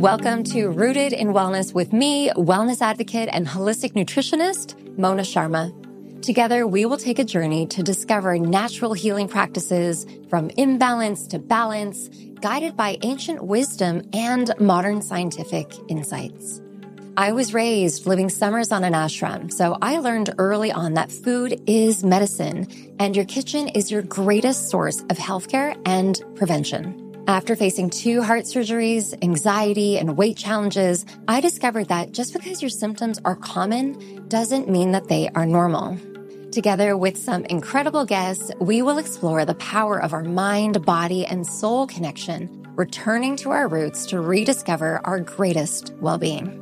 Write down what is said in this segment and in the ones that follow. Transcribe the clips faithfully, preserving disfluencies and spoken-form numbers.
Welcome to Rooted in Wellness with me, wellness advocate and holistic nutritionist, Mona Sharma. Together, we will take a journey to discover natural healing practices from imbalance to balance, guided by ancient wisdom and modern scientific insights. I was raised living summers on an ashram, so I learned early on that food is medicine and your kitchen is your greatest source of healthcare and prevention. After facing two heart surgeries, anxiety, and weight challenges, I discovered that just because your symptoms are common doesn't mean that they are normal. Together with some incredible guests, we will explore the power of our mind, body, and soul connection, returning to our roots to rediscover our greatest well-being.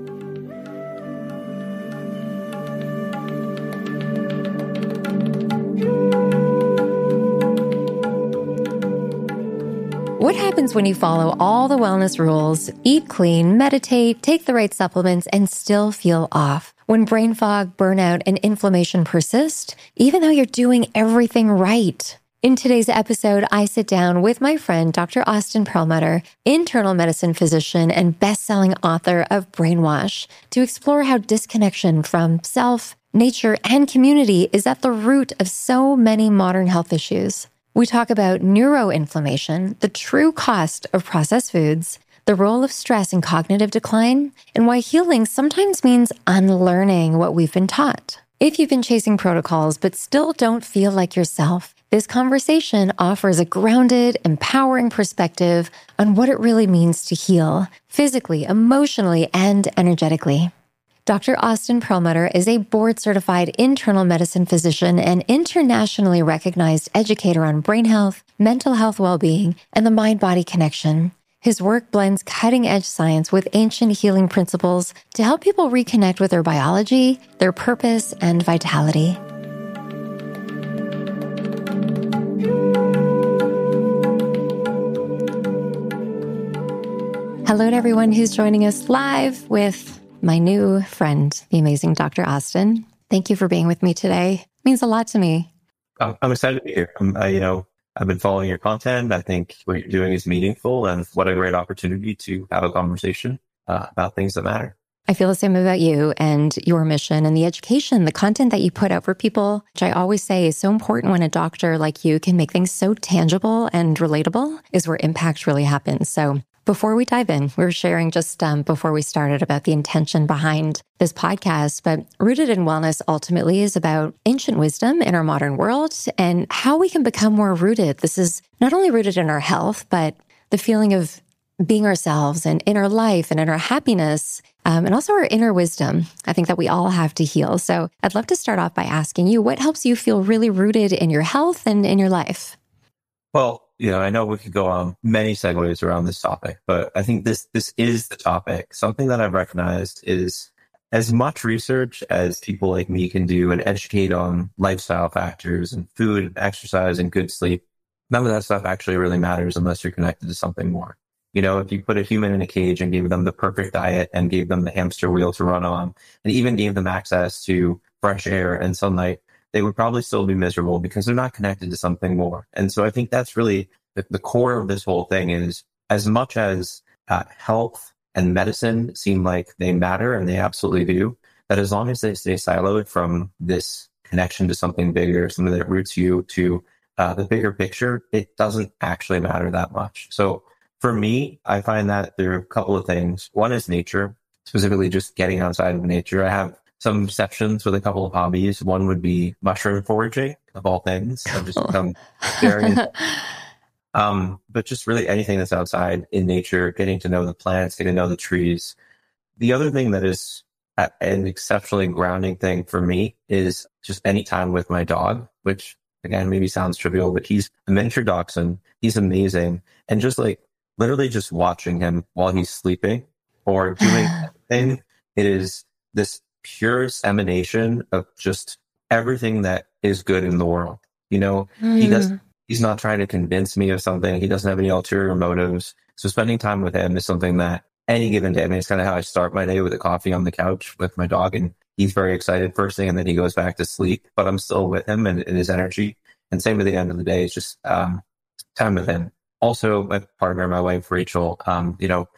What happens when you follow all the wellness rules, eat clean, meditate, take the right supplements, and still feel off? When brain fog, burnout, and inflammation persist, even though you're doing everything right? In today's episode, I sit down with my friend, Doctor Austin Perlmutter, internal medicine physician and best-selling author of Brainwash, to explore how disconnection from self, nature, and community is at the root of so many modern health issues. We talk about neuroinflammation, the true cost of processed foods, the role of stress in cognitive decline, and why healing sometimes means unlearning what we've been taught. If you've been chasing protocols but still don't feel like yourself, this conversation offers a grounded, empowering perspective on what it really means to heal, physically, emotionally, and energetically. Doctor Austin Perlmutter is a board-certified internal medicine physician and internationally recognized educator on brain health, mental health well-being, and the mind-body connection. His work blends cutting-edge science with ancient healing principles to help people reconnect with their biology, their purpose, and vitality. Hello to everyone who's joining us live with my new friend, the amazing Doctor Austin. Thank you for being with me today. It means a lot to me. I'm, I'm excited to be here. I'm, I, you know, I've been following your content. I think what you're doing is meaningful, and what a great opportunity to have a conversation uh, about things that matter. I feel the same about you and your mission and the education, the content that you put out for people, which I always say is so important when a doctor like you can make things so tangible and relatable, is where impact really happens. So before we dive in, we were sharing just um, before we started about the intention behind this podcast, but Rooted in Wellness ultimately is about ancient wisdom in our modern world and how we can become more rooted. This is not only rooted in our health, but the feeling of being ourselves and in our life and in our happiness, um, and also our inner wisdom. I think that we all have to heal. So I'd love to start off by asking you, what helps you feel really rooted in your health and in your life? Well, you know, I know we could go on many segues around this topic, but I think this this is the topic. Something that I've recognized is as much research as people like me can do and educate on lifestyle factors and food and exercise and good sleep, none of that stuff actually really matters unless you're connected to something more. You know, if you put a human in a cage and gave them the perfect diet and gave them the hamster wheel to run on and even gave them access to fresh air and sunlight, they would probably still be miserable because they're not connected to something more. And so I think that's really the, the core of this whole thing is, as much as uh, health and medicine seem like they matter, and they absolutely do, that as long as they stay siloed from this connection to something bigger, something that roots you to uh, the bigger picture, it doesn't actually matter that much. So for me, I find that there are a couple of things. One is nature, specifically just getting outside of nature. I have some exceptions with a couple of hobbies. One would be mushroom foraging, of all things. I've just become very, um, but just really anything that's outside in nature, getting to know the plants, getting to know the trees. The other thing that is an exceptionally grounding thing for me is just any time with my dog, which again, maybe sounds trivial, but he's a miniature dachshund. He's amazing. And just like literally just watching him while he's sleeping or doing anything, it is this purest emanation of just everything that is good in the world. You know, mm. he does, he's not trying to convince me of something. He doesn't have any ulterior motives. So spending time with him is something that any given day, I mean, it's kind of how I start my day, with a coffee on the couch with my dog, and he's very excited first thing, and then he goes back to sleep, but I'm still with him and, and his energy. And same at the end of the day, it's just um, time with him. Also, my partner, my wife, Rachel, um, you know,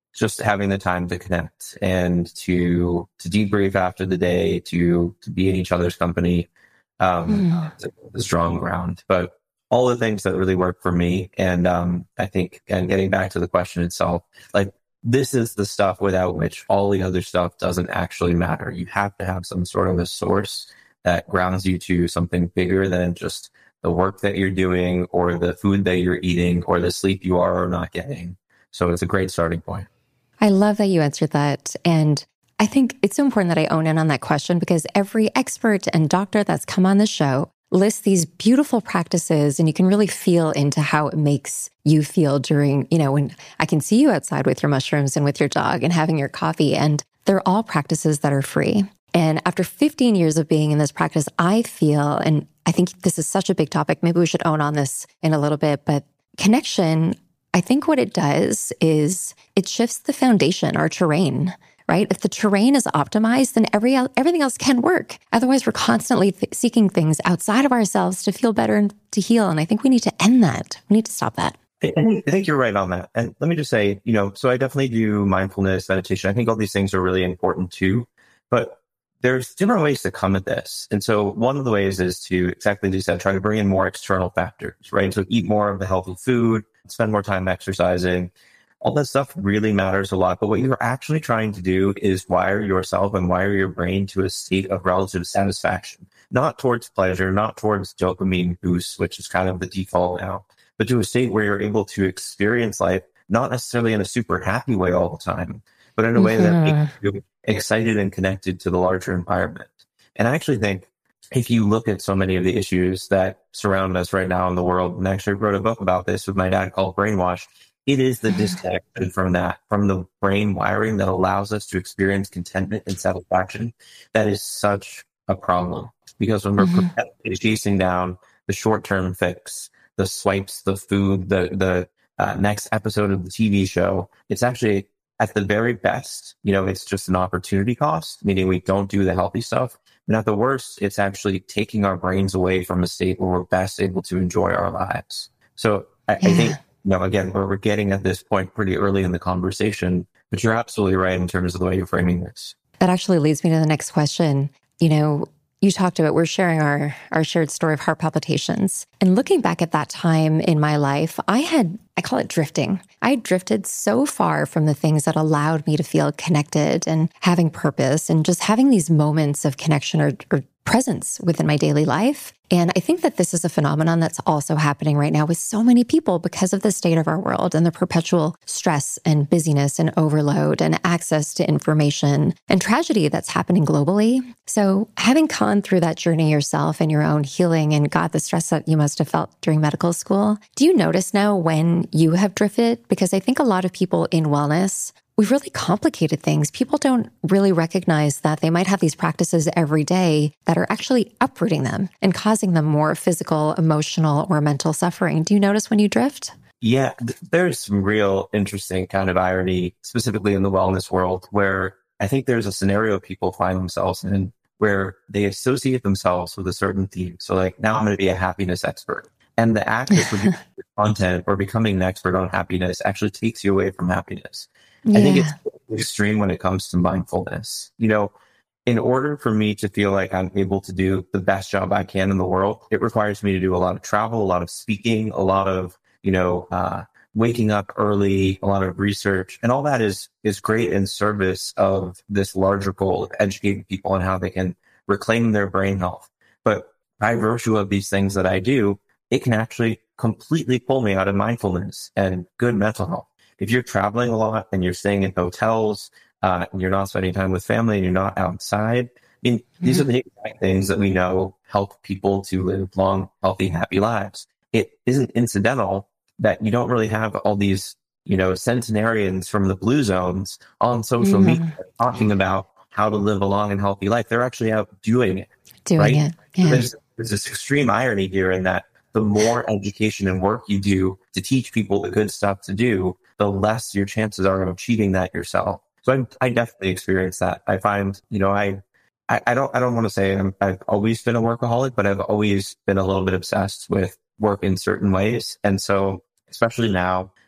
just having the time to connect and to to debrief after the day, to to be in each other's company, um, mm. it's a, a strong ground. But all the things that really work for me, and um, I think, and getting back to the question itself, like this is the stuff without which all the other stuff doesn't actually matter. You have to have some sort of a source that grounds you to something bigger than just the work that you're doing or the food that you're eating or the sleep you are or not getting. So it's a great starting point. I love that you answered that. And I think it's so important that I own in on that question, because every expert and doctor that's come on the show lists these beautiful practices, and you can really feel into how it makes you feel during, you know, when I can see you outside with your mushrooms and with your dog and having your coffee, and they're all practices that are free. And after fifteen years of being in this practice, I feel, and I think this is such a big topic, maybe we should own on this in a little bit, but connection, I think what it does is it shifts the foundation, our terrain, right? If the terrain is optimized, then every everything else can work. Otherwise, we're constantly th- seeking things outside of ourselves to feel better and to heal. And I think we need to end that. We need to stop that. I think, I think you're right on that. And let me just say, you know, so I definitely do mindfulness, meditation. I think all these things are really important too. But there's different ways to come at this. And so one of the ways is to, exactly as you said, try to bring in more external factors, right? So eat more of the healthy food, spend more time exercising. All that stuff really matters a lot. But what you're actually trying to do is wire yourself and wire your brain to a state of relative satisfaction, not towards pleasure, not towards dopamine boosts, which is kind of the default now, but to a state where you're able to experience life, not necessarily in a super happy way all the time, but in a way that makes you excited and connected to the larger environment. And I actually think if you look at so many of the issues that surround us right now in the world, and I actually wrote a book about this with my dad called Brainwash, it is the disconnection from that, from the brain wiring that allows us to experience contentment and satisfaction. That is such a problem, because when we're mm-hmm. chasing down the short-term fix, the swipes, the food, the, the uh, next episode of the T V show, it's actually at the very best, you know, it's just an opportunity cost, meaning we don't do the healthy stuff. And at the worst, it's actually taking our brains away from a state where we're best able to enjoy our lives. So I, yeah. I think, you know, again, where we're getting at this point pretty early in the conversation, but you're absolutely right in terms of the way you're framing this. That actually leads me to the next question. You know, you talked about, we're sharing our, our shared story of heart palpitations. And looking back at that time in my life, I had, I call it drifting. I drifted so far from the things that allowed me to feel connected and having purpose and just having these moments of connection or, or presence within my daily life. And I think that this is a phenomenon that's also happening right now with so many people because of the state of our world and the perpetual stress and busyness and overload and access to information and tragedy that's happening globally. So having gone through that journey yourself and your own healing and got the stress that you must have felt during medical school, do you notice now when you have drifted? Because I think a lot of people in wellness, we've really complicated things. People don't really recognize that they might have these practices every day that are actually uprooting them and causing them more physical, emotional, or mental suffering. Do you notice when you drift? Yeah, th- there's some real interesting kind of irony, specifically in the wellness world, where I think there's a scenario people find themselves in where they associate themselves with a certain theme. So like, now I'm going to be a happiness expert. And the act of producing content or becoming an expert on happiness actually takes you away from happiness. Yeah. I think it's extreme when it comes to mindfulness. You know, in order for me to feel like I'm able to do the best job I can in the world, it requires me to do a lot of travel, a lot of speaking, a lot of, you know, uh, waking up early, a lot of research, and all that is, is great in service of this larger goal of educating people on how they can reclaim their brain health. But by virtue of these things that I do, it can actually completely pull me out of mindfulness and good mental health. If you're traveling a lot and you're staying in hotels, uh, and you're not spending time with family and you're not outside, I mean, mm-hmm. these are the exact things that we know help people to live long, healthy, happy lives. It isn't incidental that you don't really have all these, you know, centenarians from the blue zones on social mm-hmm. media talking about how to live a long and healthy life. They're actually out doing it. Doing right? it. Yeah. There's, there's this extreme irony here in that the more education and work you do to teach people the good stuff to do, the less your chances are of achieving that yourself. So I, I definitely experience that. I find, you know, I, I, I don't, I don't want to say I'm, I've always been a workaholic, but I've always been a little bit obsessed with work in certain ways. And so, especially now,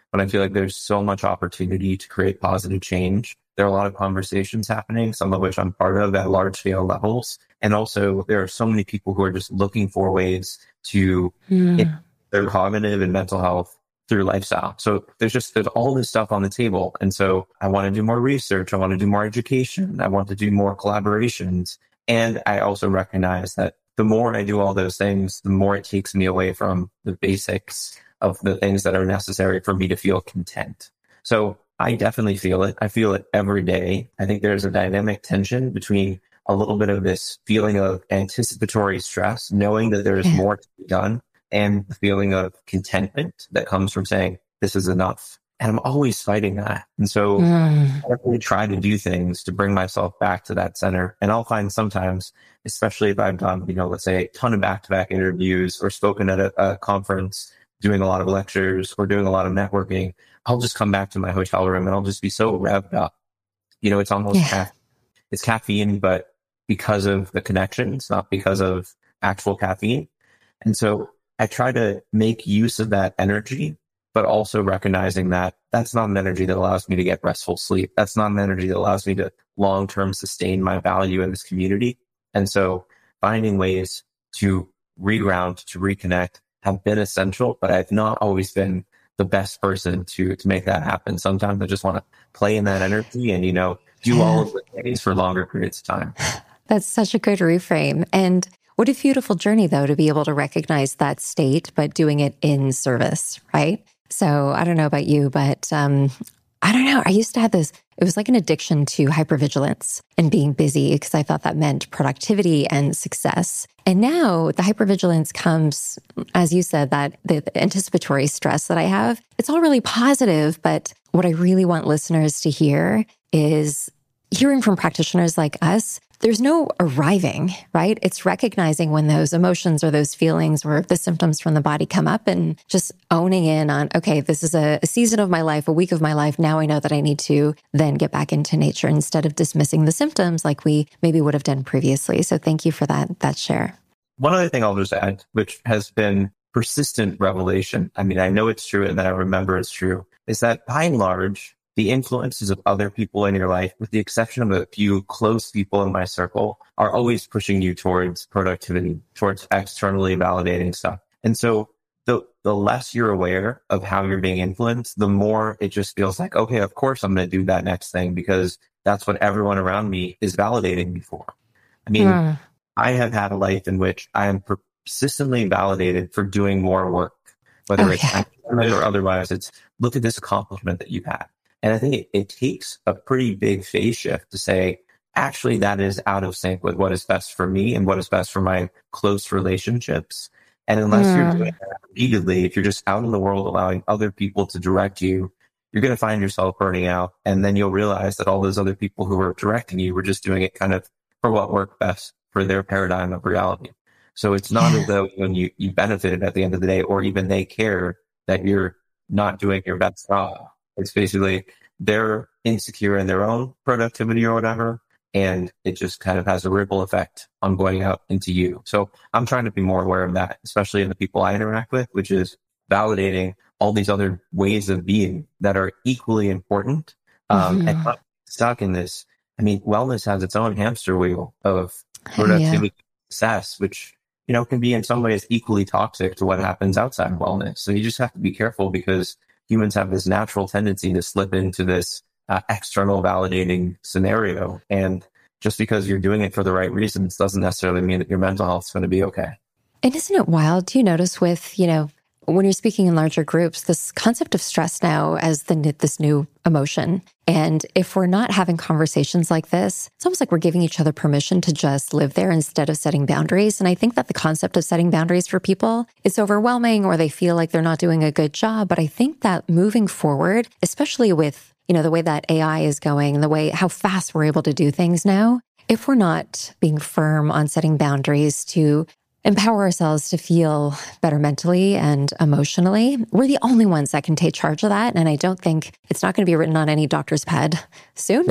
but I feel like there's so much opportunity to create positive change. There are a lot of conversations happening, some of which I'm part of at large scale levels. And also there are so many people who are just looking for ways to Mm. improve their cognitive and mental health through lifestyle. So there's just, there's all this stuff on the table. And so I want to do more research. I want to do more education. I want to do more collaborations. And I also recognize that the more I do all those things, the more it takes me away from the basics of the things that are necessary for me to feel content. So I definitely feel it. I feel it every day. I think there's a dynamic tension between a little bit of this feeling of anticipatory stress, knowing that there's Yeah. more to be done, and the feeling of contentment that comes from saying, this is enough. And I'm always fighting that. And so Mm. I really try to do things to bring myself back to that center. And I'll find sometimes, especially if I've done, you know, let's say a ton of back-to-back interviews or spoken at a, a conference, doing a lot of lectures or doing a lot of networking, I'll just come back to my hotel room and I'll just be so revved up. You know, it's almost, Yeah. ca- it's caffeine, but because of the connections, not because of actual caffeine. And so I try to make use of that energy, but also recognizing that that's not an energy that allows me to get restful sleep. That's not an energy that allows me to long-term sustain my value in this community. And so finding ways to reground, to reconnect have been essential, but I've not always been the best person to, to make that happen. Sometimes I just want to play in that energy and, you know, do all of the things for longer periods of time. That's such a good reframe. And what a beautiful journey, though, to be able to recognize that state, but doing it in service, right? So I don't know about you, but um, I don't know. I used to have this, it was like an addiction to hypervigilance and being busy because I thought that meant productivity and success. And now the hypervigilance comes, as you said, that the, the anticipatory stress that I have, it's all really positive. But what I really want listeners to hear is hearing from practitioners like us. There's no arriving, right? It's recognizing when those emotions or those feelings or the symptoms from the body come up and just owning in on, okay, this is a, a season of my life, a week of my life. Now I know that I need to then get back into nature instead of dismissing the symptoms like we maybe would have done previously. So thank you for that, that share. One other thing I'll just add, which has been persistent revelation. I mean, I know it's true and that I remember it's true, is that by and large, the influences of other people in your life, with the exception of a few close people in my circle, are always pushing you towards productivity, towards externally validating stuff. And so the, the less you're aware of how you're being influenced, the more it just feels like, okay, of course I'm going to do that next thing because that's what everyone around me is validating me for. I mean, Mm. I have had a life in which I am persistently validated for doing more work, whether Oh, it's yeah. academic or otherwise. It's look at this accomplishment that you've had. And I think it, it takes a pretty big phase shift to say, actually, that is out of sync with what is best for me and what is best for my close relationships. And unless Mm. you're doing that repeatedly, if you're just out in the world allowing other people to direct you, you're going to find yourself burning out. And then you'll realize that all those other people who were directing you were just doing it kind of for what worked best for their paradigm of reality. So it's not Yeah. as though when you, you benefited at the end of the day, or even they care that you're not doing your best job. It's basically they're insecure in their own productivity or whatever. And it just kind of has a ripple effect on going out into you. So I'm trying to be more aware of that, especially in the people I interact with, which is validating all these other ways of being that are equally important. Um, Mhm. and not stuck in this. I mean, wellness has its own hamster wheel of Oh, yeah. productivity success, which, you know, can be in some ways equally toxic to what happens outside of wellness. So you just have to be careful because humans have this natural tendency to slip into this uh, external validating scenario. And just because you're doing it for the right reasons doesn't necessarily mean that your mental health is going to be okay. And isn't it wild? Do you notice with, you know, when you're speaking in larger groups, this concept of stress now as the this new emotion. And if we're not having conversations like this, it's almost like we're giving each other permission to just live there instead of setting boundaries. And I think that the concept of setting boundaries for people is overwhelming or they feel like they're not doing a good job. But I think that moving forward, especially with, you know, the way that A I is going and the way how fast we're able to do things now, if we're not being firm on setting boundaries to empower ourselves to feel better mentally and emotionally, we're the only ones that can take charge of that. And I don't think it's not going to be written on any doctor's pad soon.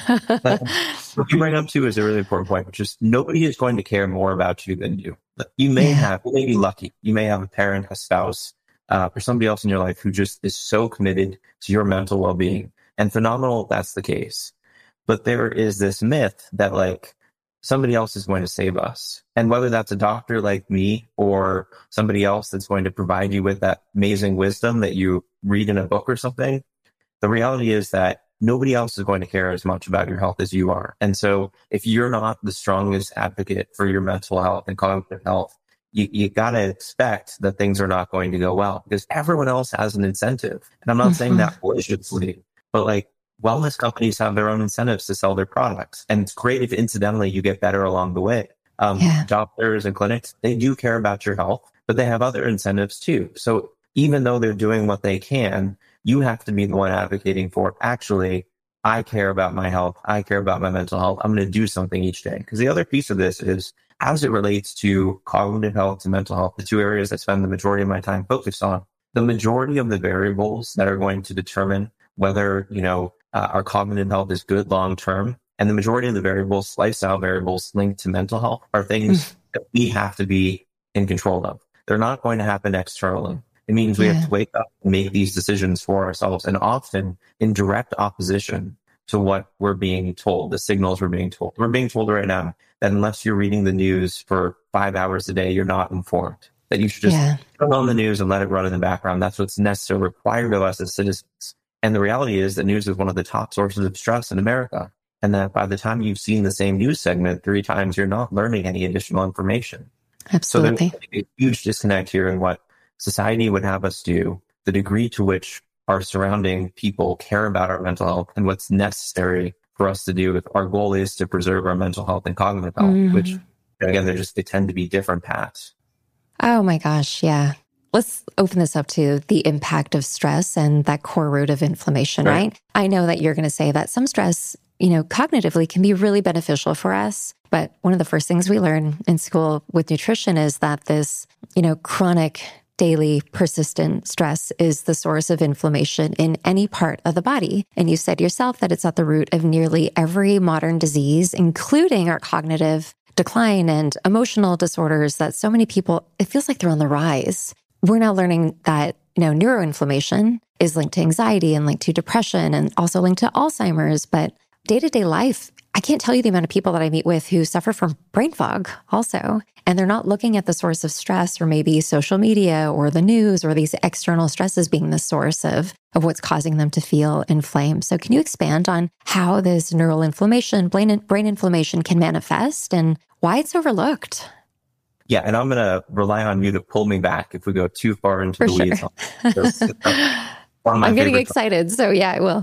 But what you bring up too is a really important point, which is nobody is going to care more about you than you. You may Yeah. have, you may be lucky. You may have a parent, a spouse, uh, or somebody else in your life who just is so committed to your mental well-being. And phenomenal, that's the case. But there is this myth that like somebody else is going to save us. And whether that's a doctor like me or somebody else that's going to provide you with that amazing wisdom that you read in a book or something, the reality is that nobody else is going to care as much about your health as you are. And so if you're not the strongest advocate for your mental health and cognitive health, you, you got to expect that things are not going to go well because everyone else has an incentive. And I'm not mm-hmm. saying that maliciously, but like wellness companies have their own incentives to sell their products. And it's great if incidentally you get better along the way. Um, yeah. Doctors and clinics, they do care about your health, but they have other incentives too. So even though they're doing what they can, you have to be the one advocating for, actually, I care about my health. I care about my mental health. I'm going to do something each day. Because the other piece of this is, as it relates to cognitive health and mental health, the two areas I spend the majority of my time focused on, the majority of the variables that are going to determine whether, you know, uh, our cognitive health is good long-term, and the majority of the variables, lifestyle variables linked to mental health, are things that we have to be in control of. They're not going to happen externally. It means we yeah. have to wake up and make these decisions for ourselves, and often in direct opposition to what we're being told, the signals we're being told. We're being told right now that unless you're reading the news for five hours a day, you're not informed, that you should just yeah. turn on the news and let it run in the background. That's what's necessarily required of us as citizens. And the reality is that news is one of the top sources of stress in America. And that by the time you've seen the same news segment three times, you're not learning any additional information. Absolutely. So there's a huge disconnect here in what society would have us do, the degree to which our surrounding people care about our mental health, and what's necessary for us to do if our goal is to preserve our mental health and cognitive health, mm-hmm. which again, they're just, they tend to be different paths. Oh my gosh. Yeah. Let's open this up to the impact of stress and that core root of inflammation, right? right? I know that you're going to say that some stress, you know, cognitively can be really beneficial for us. But one of the first things we learn in school with nutrition is that this, you know, chronic daily persistent stress is the source of inflammation in any part of the body. And you said yourself that it's at the root of nearly every modern disease, including our cognitive decline and emotional disorders that so many people, it feels like they're on the rise. We're now learning that, you know, neuroinflammation is linked to anxiety and linked to depression and also linked to Alzheimer's. But day-to-day life, I can't tell you the amount of people that I meet with who suffer from brain fog also, and they're not looking at the source of stress or maybe social media or the news or these external stresses being the source of, of what's causing them to feel inflamed. So can you expand on how this neural inflammation, brain, brain inflammation can manifest and why it's overlooked? Yeah, and I'm going to rely on you to pull me back if we go too far into For the sure. weeds. I'm getting excited, topics. So yeah, I will.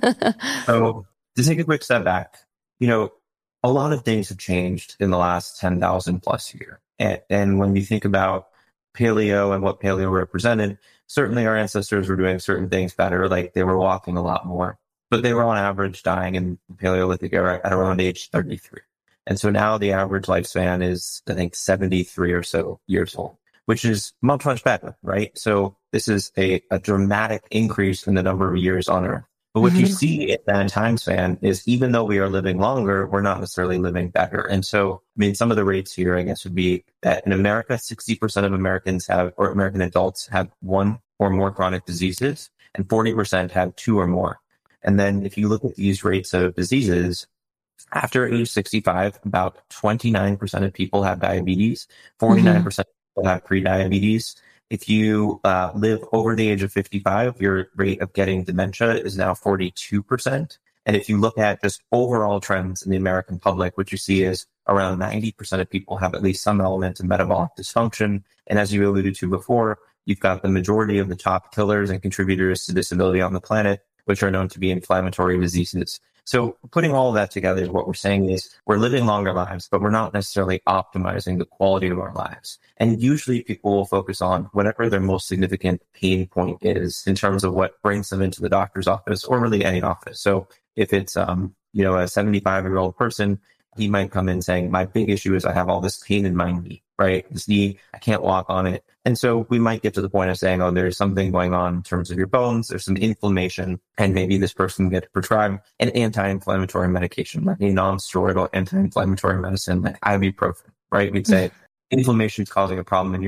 So to take a quick step back, you know, a lot of things have changed in the last ten thousand plus year. And, and when you think about paleo and what paleo represented, certainly our ancestors were doing certain things better, like they were walking a lot more, but they were on average dying in the Paleolithic era at around age thirty-three. And so now the average lifespan is, I think, seventy-three or so years old, which is much, much better, right? So this is a, a dramatic increase in the number of years on Earth. But what mm-hmm. you see in that time span is even though we are living longer, we're not necessarily living better. And so, I mean, some of the rates here, I guess, would be that in America, sixty percent of Americans have, or American adults have one or more chronic diseases, and forty percent have two or more. And then if you look at these rates of diseases, after age sixty-five, about twenty-nine percent of people have diabetes, forty-nine percent mm-hmm. of people have prediabetes. If you uh, live over the age of fifty-five, your rate of getting dementia is now forty-two percent. And if you look at just overall trends in the American public, what you see is around ninety percent of people have at least some element of metabolic dysfunction. And as you alluded to before, you've got the majority of the top killers and contributors to disability on the planet, which are known to be inflammatory diseases. So putting all of that together, what we're saying is we're living longer lives, but we're not necessarily optimizing the quality of our lives. And usually people will focus on whatever their most significant pain point is in terms of what brings them into the doctor's office or really any office. So if it's, um, you know, a seventy-five-year-old person, he might come in saying, my big issue is I have all this pain in my knee, right? This knee, I can't walk on it. And so we might get to the point of saying, oh, there's something going on in terms of your bones. There's some inflammation. And maybe this person can get prescribed an anti-inflammatory medication, like a non-steroidal anti-inflammatory medicine, like ibuprofen, right? We'd say inflammation is causing a problem in your knee.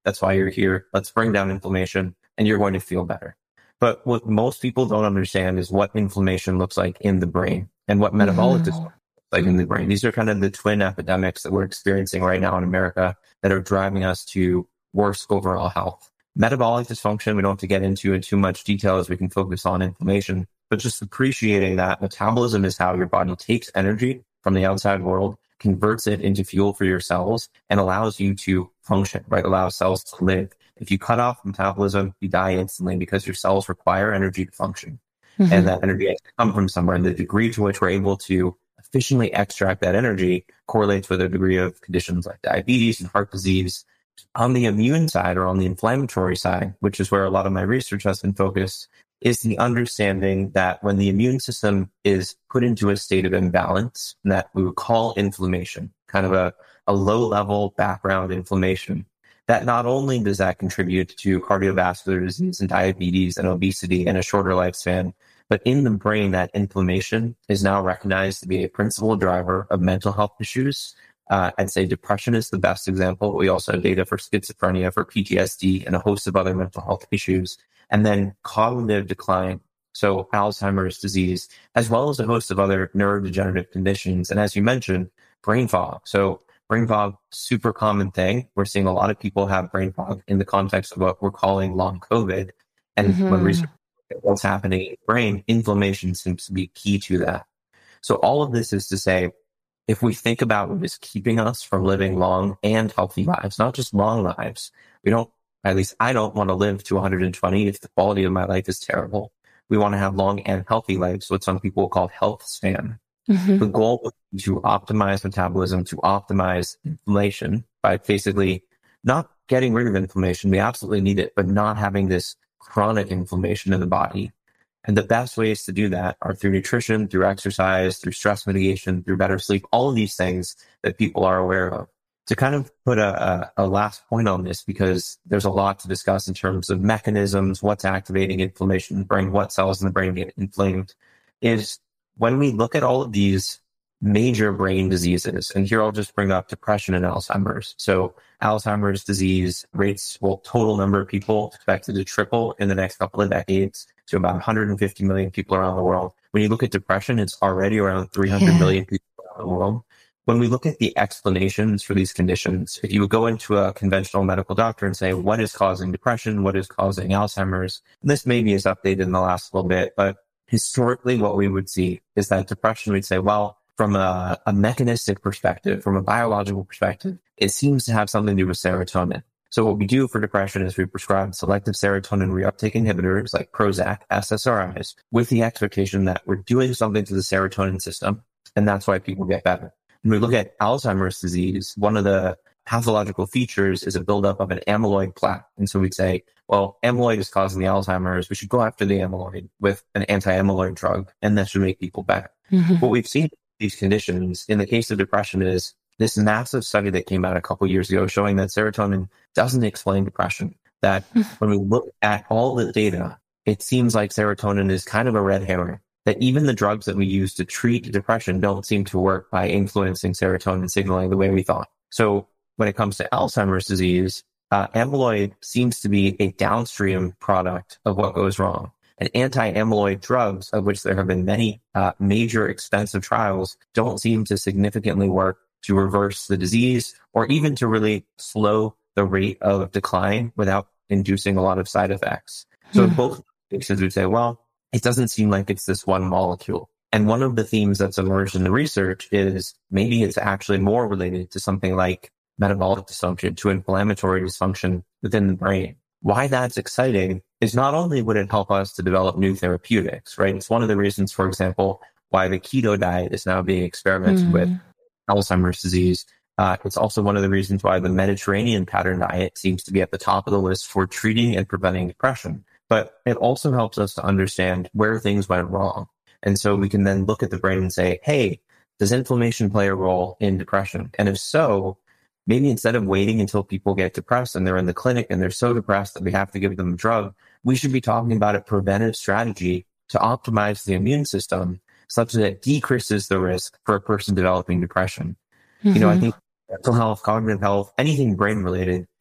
That's why you're here. Let's bring down inflammation and you're going to feel better. But what most people don't understand is what inflammation looks like in the brain and what metabolic Mm-hmm. dysfunction looks like in the brain. These are kind of the twin epidemics that we're experiencing right now in America that are driving us to worse overall health. Metabolic dysfunction, we don't have to get into in too much detail as we can focus on inflammation, but just appreciating that metabolism is how your body takes energy from the outside world, converts it into fuel for your cells, and allows you to function, right? Allows cells to live. If you cut off metabolism, you die instantly because your cells require energy to function. Mm-hmm. And that energy has to come from somewhere. And the degree to which we're able to efficiently extract that energy correlates with a degree of conditions like diabetes and heart disease. On the immune side or on the inflammatory side, which is where a lot of my research has been focused, is the understanding that when the immune system is put into a state of imbalance, that we would call inflammation, kind of a, a low-level background inflammation, that not only does that contribute to cardiovascular disease and diabetes and obesity and a shorter lifespan, but in the brain, that inflammation is now recognized to be a principal driver of mental health issues. Uh, I'd say depression is the best example. We also have data for schizophrenia, for P T S D, and a host of other mental health issues. And then cognitive decline, so Alzheimer's disease, as well as a host of other neurodegenerative conditions. And as you mentioned, brain fog. So brain fog, super common thing. We're seeing a lot of people have brain fog in the context of what we're calling long COVID. And mm-hmm. when research look at what's happening in the brain, inflammation seems to be key to that. So all of this is to say, if we think about what is keeping us from living long and healthy lives, not just long lives, we don't, at least I don't want to live to one hundred twenty if the quality of my life is terrible. We want to have long and healthy lives, what some people call health span. Mm-hmm. The goal would be to optimize metabolism, to optimize inflammation by basically not getting rid of inflammation. We absolutely need it, but not having this chronic inflammation in the body. And the best ways to do that are through nutrition, through exercise, through stress mitigation, through better sleep, all of these things that people are aware of. To kind of put a, a, a last point on this, because there's a lot to discuss in terms of mechanisms, what's activating inflammation in the brain, what cells in the brain get inflamed, is when we look at all of these major brain diseases, and here I'll just bring up depression and Alzheimer's. So Alzheimer's disease rates, well, total number of people expected to triple in the next couple of decades to about one hundred fifty million people around the world. When you look at depression, it's already around three hundred yeah. million people around the world. When we look at the explanations for these conditions, if you would go into a conventional medical doctor and say, what is causing depression? What is causing Alzheimer's? And this maybe is updated in the last little bit, but historically what we would see is that depression, we'd say, well, from a, a mechanistic perspective, from a biological perspective, it seems to have something to do with serotonin. So what we do for depression is we prescribe selective serotonin reuptake inhibitors like Prozac, S S R Is, with the expectation that we're doing something to the serotonin system, and that's why people get better. When we look at Alzheimer's disease, one of the pathological features is a buildup of an amyloid plaque. And so we'd say, well, amyloid is causing the Alzheimer's. We should go after the amyloid with an anti-amyloid drug, and that should make people better. Mm-hmm. What we've seen in these conditions, in the case of depression, is this massive study that came out a couple of years ago showing that serotonin doesn't explain depression. That when we look at all the data, it seems like serotonin is kind of a red herring. That even the drugs that we use to treat depression don't seem to work by influencing serotonin signaling the way we thought. So when it comes to Alzheimer's disease, uh, amyloid seems to be a downstream product of what goes wrong. And anti-amyloid drugs, of which there have been many uh, major expensive trials, don't seem to significantly work to reverse the disease or even to really slow the rate of decline without inducing a lot of side effects. So in both cases, we'd say, well, it doesn't seem like it's this one molecule. And one of the themes that's emerged in the research is maybe it's actually more related to something like metabolic dysfunction, to inflammatory dysfunction within the brain. Why that's exciting is not only would it help us to develop new therapeutics, right? It's one of the reasons, for example, why the keto diet is now being experimented mm. with Alzheimer's disease. Uh, it's also one of the reasons why the Mediterranean pattern diet seems to be at the top of the list for treating and preventing depression. But it also helps us to understand where things went wrong. And so we can then look at the brain and say, hey, does inflammation play a role in depression? And if so, maybe instead of waiting until people get depressed and they're in the clinic and they're so depressed that we have to give them a drug, we should be talking about a preventive strategy to optimize the immune system such that it decreases the risk for a person developing depression. Mm-hmm. You know, I think mental health, cognitive health, anything brain related,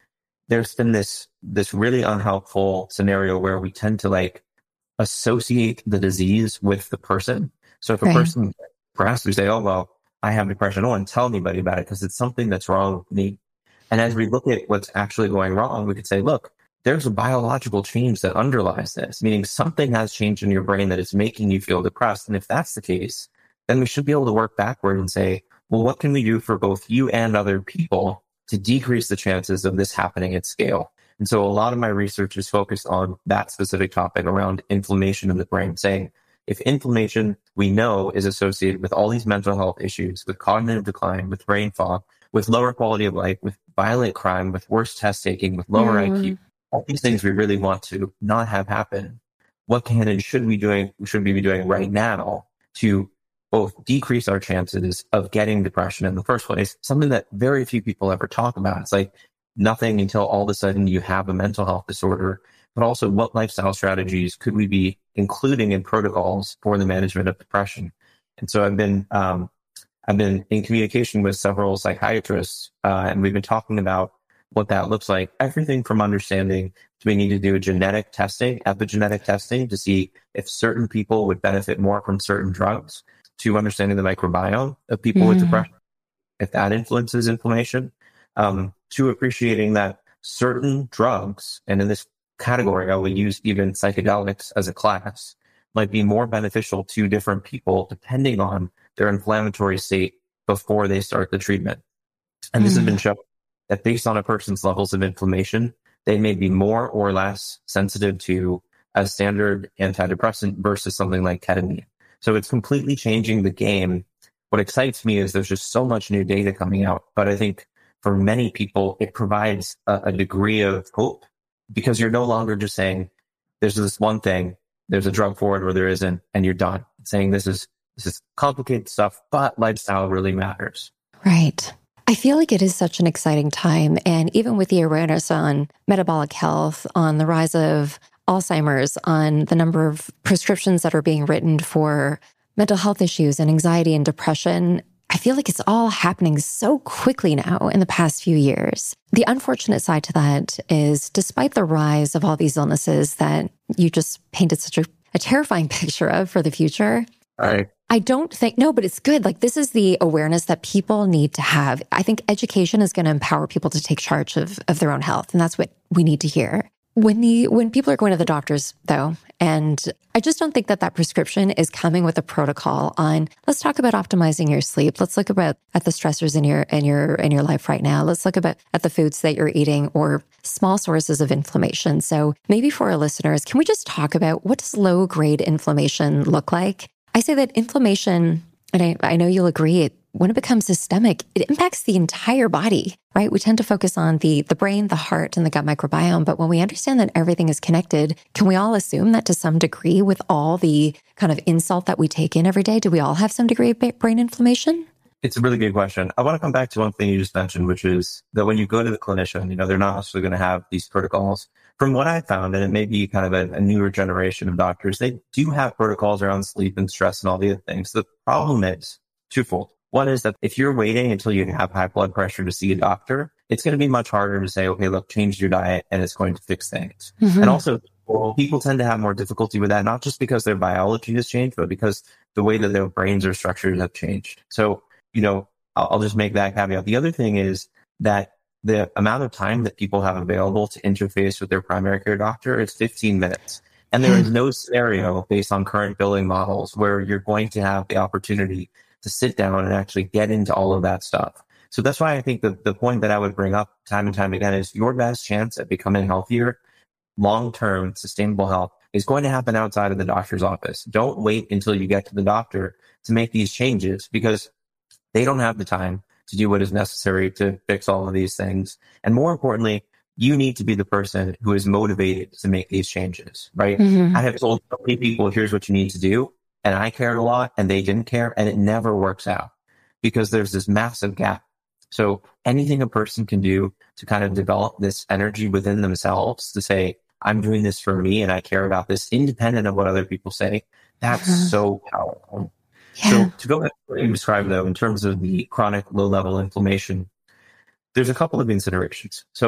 there's been this, this really unhelpful scenario where we tend to like associate the disease with the person. So if a Right. person perhaps we say, oh, well, I have depression. I don't want to tell anybody about it because it's something that's wrong with me. And as we look at what's actually going wrong, we could say, look, there's a biological change that underlies this, meaning something has changed in your brain that is making you feel depressed. And if that's the case, then we should be able to work backward and say, well, what can we do for both you and other people to decrease the chances of this happening at scale? And so a lot of my research is focused on that specific topic around inflammation in the brain, saying if inflammation we know is associated with all these mental health issues, with cognitive decline, with brain fog, with lower quality of life, with violent crime, with worse test taking, with lower Mm. I Q, all these things we really want to not have happen. What can and should we doing, should we be doing right now to both decrease our chances of getting depression in the first place? Something that very few people ever talk about. It's like nothing until all of a sudden you have a mental health disorder, but also what lifestyle strategies could we be including in protocols for the management of depression? And so I've been, um, I've been in communication with several psychiatrists, uh, and we've been talking about what that looks like. Everything from understanding, do we need to do genetic testing, epigenetic testing to see if certain people would benefit more from certain drugs, to understanding the microbiome of people mm. with depression, if that influences inflammation, um, to appreciating that certain drugs, and in this category, I would use even psychedelics as a class, might be more beneficial to different people depending on their inflammatory state before they start the treatment. And this mm. has been shown that based on a person's levels of inflammation, they may be more or less sensitive to a standard antidepressant versus something like ketamine. So it's completely changing the game. What excites me is there's just so much new data coming out. But I think for many people, it provides a, a degree of hope, because you're no longer just saying there's this one thing, there's a drug for it or there isn't, and you're done. It's saying this is this is complicated stuff, but lifestyle really matters. Right. I feel like it is such an exciting time. And even with the awareness on metabolic health, on the rise of Alzheimer's, on the number of prescriptions that are being written for mental health issues and anxiety and depression, I feel like it's all happening so quickly now in the past few years. The unfortunate side to that is, despite the rise of all these illnesses that you just painted such a, a terrifying picture of for the future, right. I don't think, no, but it's good. Like, this is the awareness that people need to have. I think education is going to empower people to take charge of, of their own health. And that's what we need to hear. When the when people are going to the doctors, though, and I just don't think that that prescription is coming with a protocol on, let's talk about optimizing your sleep. Let's look about at the stressors in your in your in your life right now. Let's look about at the foods that you're eating or small sources of inflammation. So maybe for our listeners, can we just talk about what does low grade inflammation look like? I say that inflammation, and I, I know you'll agree, it, when it becomes systemic, it impacts the entire body, right? We tend to focus on the the brain, the heart, and the gut microbiome. But when we understand that everything is connected, can we all assume that to some degree, with all the kind of insult that we take in every day, do we all have some degree of brain inflammation? It's a really good question. I want to come back to one thing you just mentioned, which is that when you go to the clinician, you know, they're not necessarily going to have these protocols. From what I found, and it may be kind of a, a newer generation of doctors, they do have protocols around sleep and stress and all the other things. The problem is twofold. One is that if you're waiting until you have high blood pressure to see a doctor, it's going to be much harder to say, okay, look, change your diet and it's going to fix things. Mm-hmm. And also, well, people tend to have more difficulty with that, not just because their biology has changed, but because the way that their brains are structured have changed. So, you know, I'll, I'll just make that caveat. The other thing is that the amount of time that people have available to interface with their primary care doctor is fifteen minutes. And there is no scenario based on current billing models where you're going to have the opportunity to sit down and actually get into all of that stuff. So that's why I think the, the point that I would bring up time and time again is your best chance at becoming healthier, long-term sustainable health is going to happen outside of the doctor's office. Don't wait until you get to the doctor to make these changes, because they don't have the time to do what is necessary to fix all of these things. And more importantly, you need to be the person who is motivated to make these changes, right? Mm-hmm. I have told so many people, here's what you need to do. And I cared a lot and they didn't care, and it never works out because there's this massive gap. So anything a person can do to kind of develop this energy within themselves to say, I'm doing this for me and I care about this independent of what other people say, that's uh-huh. so powerful. Yeah. So to go back to what you described, though, in terms of the chronic low-level inflammation, there's a couple of considerations. So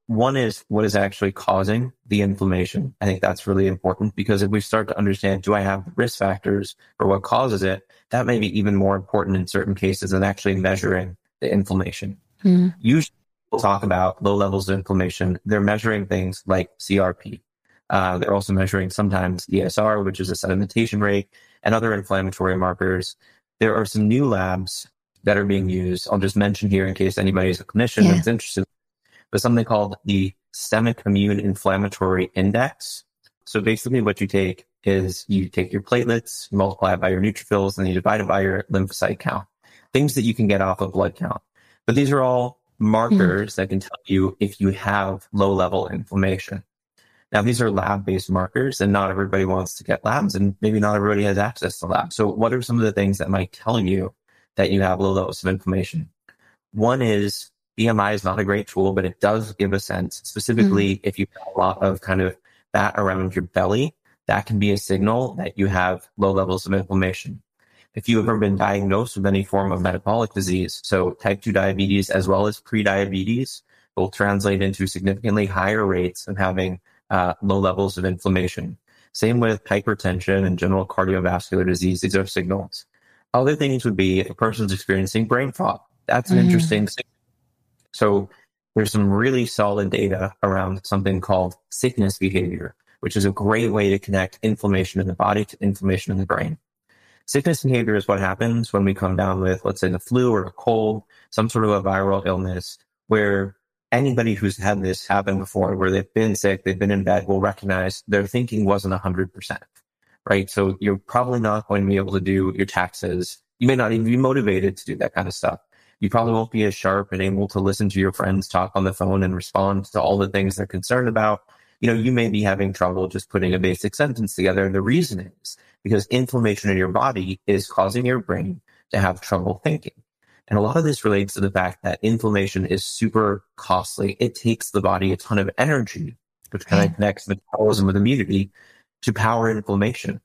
one is what is actually causing the inflammation. I think that's really important because if we start to understand, do I have risk factors for what causes it? That may be even more important in certain cases than actually measuring the inflammation. Mm. Usually people talk about low levels of inflammation. They're measuring things like C R P. Uh, they're also measuring sometimes E S R, which is a sedimentation rate, and other inflammatory markers. There are some new labs that are being used. I'll just mention here in case anybody's a clinician yeah. that's interested, but something called the Systemic Immune Inflammatory Index. So basically what you take is you take your platelets, you multiply it by your neutrophils, and you divide it by your lymphocyte count, things that you can get off of blood count. But these are all markers mm. that can tell you if you have low level inflammation. Now, these are lab-based markers, and not everybody wants to get labs, and maybe not everybody has access to labs. So what are some of the things that might tell you that you have low levels of inflammation? One is B M I is not a great tool, but it does give a sense. Specifically, mm-hmm. if you have a lot of kind of fat around your belly, that can be a signal that you have low levels of inflammation. If you've ever been diagnosed with any form of metabolic disease, so type two diabetes as well as pre-diabetes, will translate into significantly higher rates of having uh, low levels of inflammation. Same with hypertension and general cardiovascular disease. These are signals. Other things would be if a person's experiencing brain fog. That's an mm-hmm. interesting signal. So there's some really solid data around something called sickness behavior, which is a great way to connect inflammation in the body to inflammation in the brain. Sickness behavior is what happens when we come down with, let's say, the flu or a cold, some sort of a viral illness, where anybody who's had this happen before, where they've been sick, they've been in bed, will recognize their thinking wasn't one hundred percent, right? So you're probably not going to be able to do your taxes. You may not even be motivated to do that kind of stuff. You probably won't be as sharp and able to listen to your friends talk on the phone and respond to all the things they're concerned about. You know, you may be having trouble just putting a basic sentence together. And the reason is because inflammation in your body is causing your brain to have trouble thinking. And a lot of this relates to the fact that inflammation is super costly. It takes the body a ton of energy, which kind of connects metabolism with immunity, to power inflammation.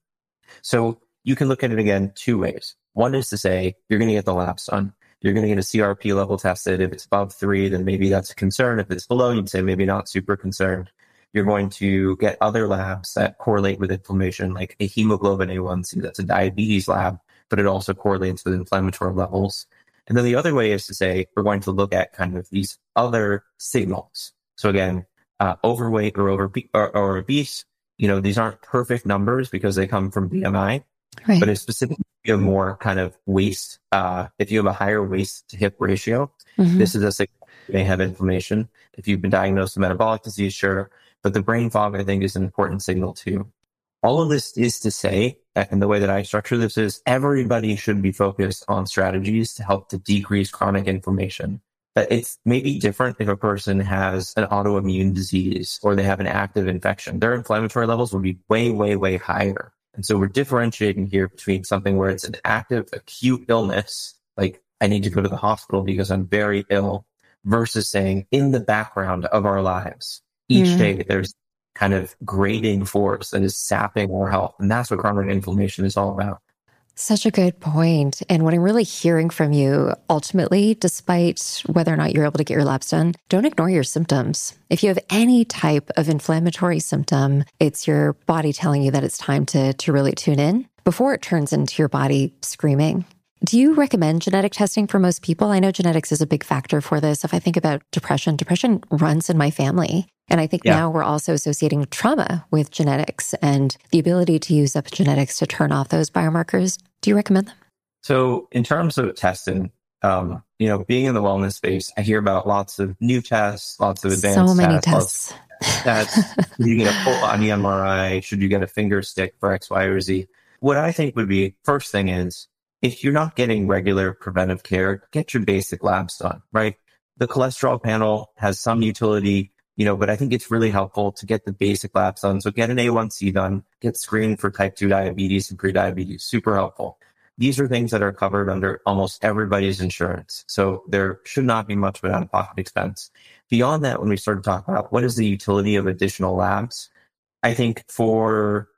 So you can look at it again two ways. One is to say, you're going to get the labs done. You're going to get a C R P level tested. If it's above three, then maybe that's a concern. If it's below, you'd say maybe not super concerned. You're going to get other labs that correlate with inflammation, like a hemoglobin A one C. That's a diabetes lab, but it also correlates with inflammatory levels. And then the other way is to say, we're going to look at kind of these other signals. So again, uh, overweight or, over, or, or obese, you know, these aren't perfect numbers because they come from B M I, right. But it's specifically you have more kind of waist. Uh, if you have a higher waist to hip ratio, mm-hmm. this is a signal you may have inflammation. If you've been diagnosed with metabolic disease, sure. But the brain fog, I think, is an important signal too. All of this is to say, and the way that I structure this is everybody should be focused on strategies to help to decrease chronic inflammation. But it's maybe different if a person has an autoimmune disease or they have an active infection. Their inflammatory levels will be way, way, way higher. And so we're differentiating here between something where it's an active acute illness, like I need to go to the hospital because I'm very ill, versus saying in the background of our lives, each mm. day there's kind of grating force that is sapping our health. And that's what chronic inflammation is all about. Such a good point. And what I'm really hearing from you, ultimately, despite whether or not you're able to get your labs done, don't ignore your symptoms. If you have any type of inflammatory symptom, it's your body telling you that it's time to, to really tune in before it turns into your body screaming. Do you recommend genetic testing for most people? I know genetics is a big factor for this. If I think about depression, depression runs in my family. And I think yeah. now we're also associating trauma with genetics and the ability to use epigenetics to turn off those biomarkers. Do you recommend them? So in terms of testing, um, you know, being in the wellness space, I hear about lots of new tests, lots of advanced so many tests. tests. tests. Should you get a full body M R I? Should you get a finger stick for X, Y, or Z? What I think would be first thing is, if you're not getting regular preventive care, get your basic labs done, right? The cholesterol panel has some utility, you know, but I think it's really helpful to get the basic labs done. So get an A one C done, get screened for type two diabetes and prediabetes, super helpful. These are things that are covered under almost everybody's insurance. So there should not be much of an out-of-pocket expense. Beyond that, when we start to talk about what is the utility of additional labs, I think for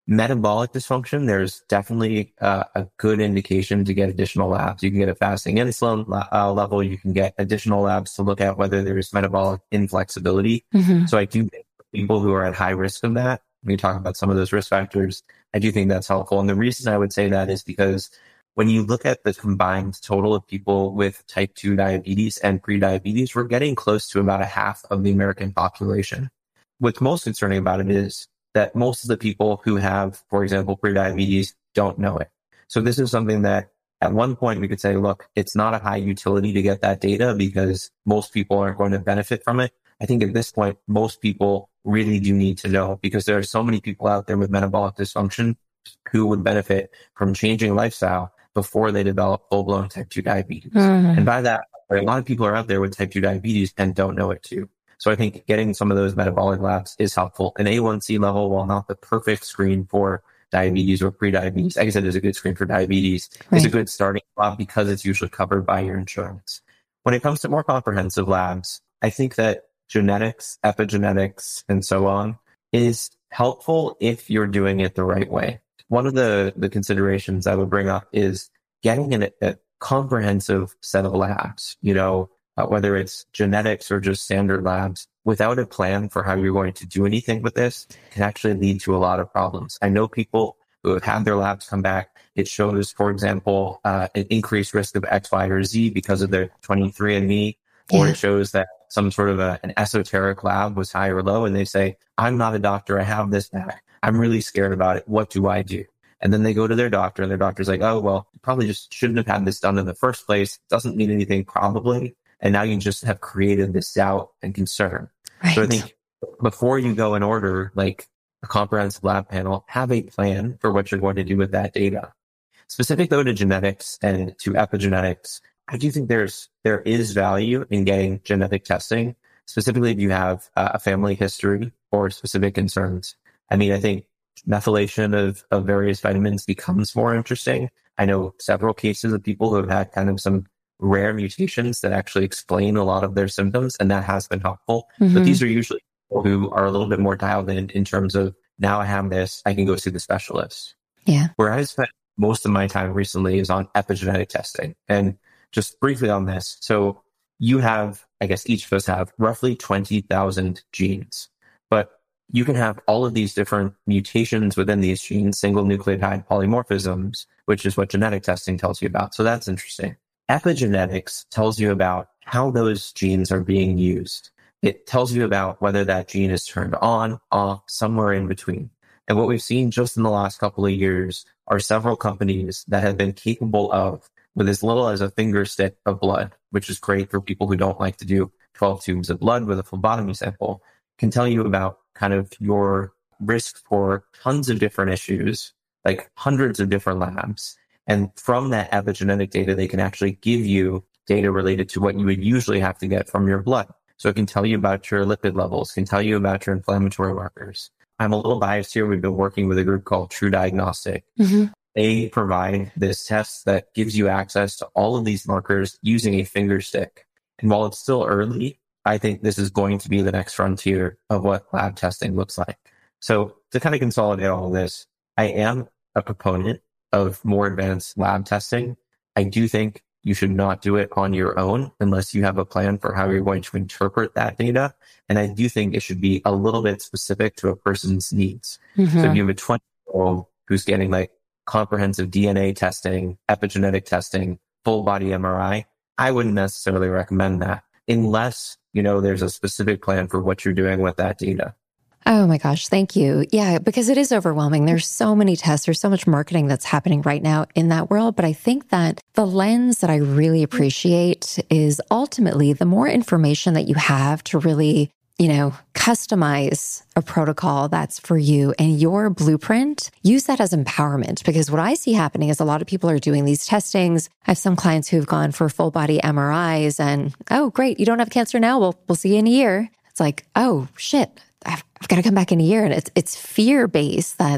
Metabolic dysfunction, there's definitely uh, a good indication to get additional labs. You can get a fasting insulin uh, level. You can get additional labs to look at whether there's metabolic inflexibility. Mm-hmm. So I do think people who are at high risk of that, when you talk about some of those risk factors, I do think that's helpful. And the reason I would say that is because when you look at the combined total of people with type two diabetes and prediabetes, we're getting close to about a half of the American population. What's most concerning about it is that most of the people who have, for example, prediabetes don't know it. So this is something that at one point we could say, look, it's not a high utility to get that data because most people aren't going to benefit from it. I think at this point, most people really do need to know because there are so many people out there with metabolic dysfunction who would benefit from changing lifestyle before they develop full-blown type two diabetes. Mm-hmm. And by that, a lot of people are out there with type two diabetes and don't know it too. So I think getting some of those metabolic labs is helpful. An A one C level, while not the perfect screen for diabetes or prediabetes, like I said, is a good screen for diabetes, right. is a good starting spot because it's usually covered by your insurance. When it comes to more comprehensive labs, I think that genetics, epigenetics, and so on is helpful if you're doing it the right way. One of the, the considerations I would bring up is getting an, a comprehensive set of labs, you know, Uh, whether it's genetics or just standard labs, without a plan for how you're going to do anything with this can actually lead to a lot of problems. I know people who have had their labs come back. It shows, for example, uh, an increased risk of X, Y, or Z because of their twenty-three and me, or yeah. it shows that some sort of a, an esoteric lab was high or low, and they say, I'm not a doctor. I have this back. I'm really scared about it. What do I do? And then they go to their doctor, and their doctor's like, oh, well, you probably just shouldn't have had this done in the first place. Doesn't mean anything, probably. And now you just have created this doubt and concern. Right. So I think before you go and order like a comprehensive lab panel, have a plan for what you're going to do with that data. Specific though to genetics and to epigenetics, I do think there's there is value in getting genetic testing, specifically if you have uh, a family history or specific concerns. I mean, I think methylation of, of various vitamins becomes more interesting. I know several cases of people who have had kind of some rare mutations that actually explain a lot of their symptoms, and that has been helpful. Mm-hmm. But these are usually people who are a little bit more dialed in in terms of, now I have this, I can go see the specialist. Yeah. Where I spent most of my time recently is on epigenetic testing. And just briefly on this, so you have, I guess each of us have roughly twenty thousand genes, but you can have all of these different mutations within these genes, single nucleotide polymorphisms, which is what genetic testing tells you about. So that's interesting. Epigenetics tells you about how those genes are being used. It tells you about whether that gene is turned on, off, somewhere in between. And what we've seen just in the last couple of years are several companies that have been capable of, with as little as a finger stick of blood, which is great for people who don't like to do twelve tubes of blood with a phlebotomy sample, can tell you about kind of your risk for tons of different issues, like hundreds of different labs. And from that epigenetic data, they can actually give you data related to what you would usually have to get from your blood. So it can tell you about your lipid levels, can tell you about your inflammatory markers. I'm a little biased here. We've been working with a group called True Diagnostic. Mm-hmm. They provide this test that gives you access to all of these markers using a finger stick. And while it's still early, I think this is going to be the next frontier of what lab testing looks like. So to kind of consolidate all of this, I am a proponent of more advanced lab testing. I do think you should not do it on your own unless you have a plan for how you're going to interpret that data. And I do think it should be a little bit specific to a person's needs. Mm-hmm. So if you have a twenty-year-old who's getting like comprehensive D N A testing, epigenetic testing, full body M R I, I wouldn't necessarily recommend that unless, you know, there's a specific plan for what you're doing with that data. Oh my gosh, thank you. Yeah, because it is overwhelming. There's so many tests. There's so much marketing that's happening right now in that world. But I think that the lens that I really appreciate is ultimately the more information that you have to really, you know, customize a protocol that's for you and your blueprint, use that as empowerment. Because what I see happening is a lot of people are doing these testings. I have some clients who've gone for full body M R Is and, oh, great, you don't have cancer now. Well, we'll see you in a year. It's like, oh, shit. I've, I've got to come back in a year. And it's, it's fear-based that's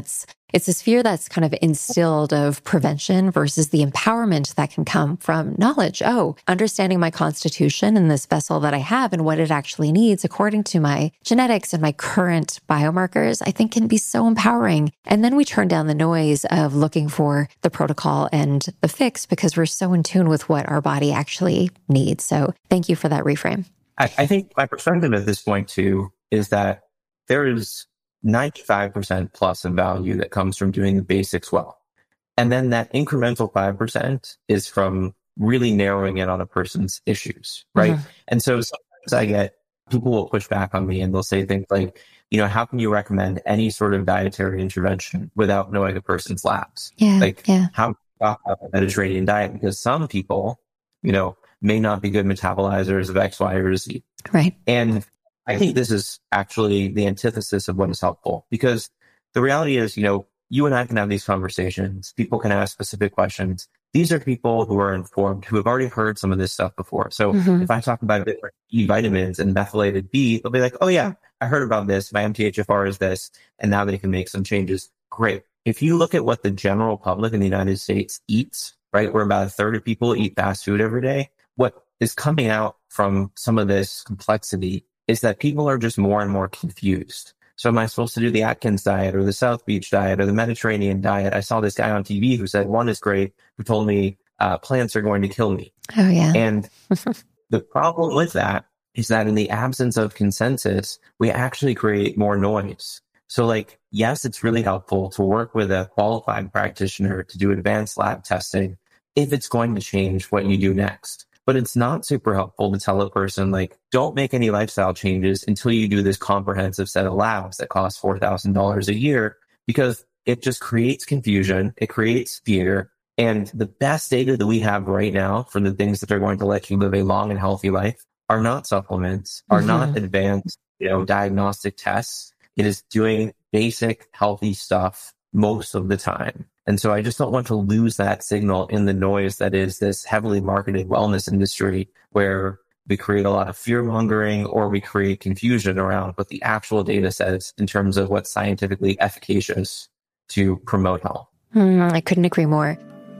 It's this fear that's kind of instilled of prevention versus the empowerment that can come from knowledge. Oh, understanding my constitution and this vessel that I have and what it actually needs according to my genetics and my current biomarkers, I think can be so empowering. And then we turn down the noise of looking for the protocol and the fix because we're so in tune with what our body actually needs. So thank you for that reframe. I, I think my perspective at this point too is that there is ninety-five percent plus of value that comes from doing the basics well. And then that incremental five percent is from really narrowing in on a person's issues, right? Mm-hmm. And so sometimes I get, people will push back on me and they'll say things like, you know, how can you recommend any sort of dietary intervention without knowing a person's labs? Yeah, like yeah. how to talk about a Mediterranean diet? Because some people, you know, may not be good metabolizers of X, Y, or Z. Right. And I think this is actually the antithesis of what is helpful, because the reality is, you know, you and I can have these conversations. People can ask specific questions. These are people who are informed, who have already heard some of this stuff before. So mm-hmm. if I talk about different E vitamins and methylated B, they'll be like, oh yeah, I heard about this. My M T H F R is this. And now they can make some changes. Great. If you look at what the general public in the United States eats, right, where about a third of people eat fast food every day, what is coming out from some of this complexity is that people are just more and more confused. So am I supposed to do the Atkins diet or the South Beach diet or the Mediterranean diet? I saw this guy on T V who said one is great, who told me uh, plants are going to kill me. Oh, yeah. And the problem with that is that in the absence of consensus, we actually create more noise. So like, yes, it's really helpful to work with a qualified practitioner to do advanced lab testing if it's going to change what you do next. But it's not super helpful to tell a person, like, don't make any lifestyle changes until you do this comprehensive set of labs that cost four thousand dollars a year, because it just creates confusion. It creates fear. And the best data that we have right now for the things that are going to let you live a long and healthy life are not supplements, are mm-hmm. not advanced, you know, diagnostic tests. It is doing basic healthy stuff most of the time. And so I just don't want to lose that signal in the noise that is this heavily marketed wellness industry, where we create a lot of fear mongering or we create confusion around what the actual data says in terms of what's scientifically efficacious to promote health. Mm, I couldn't agree more.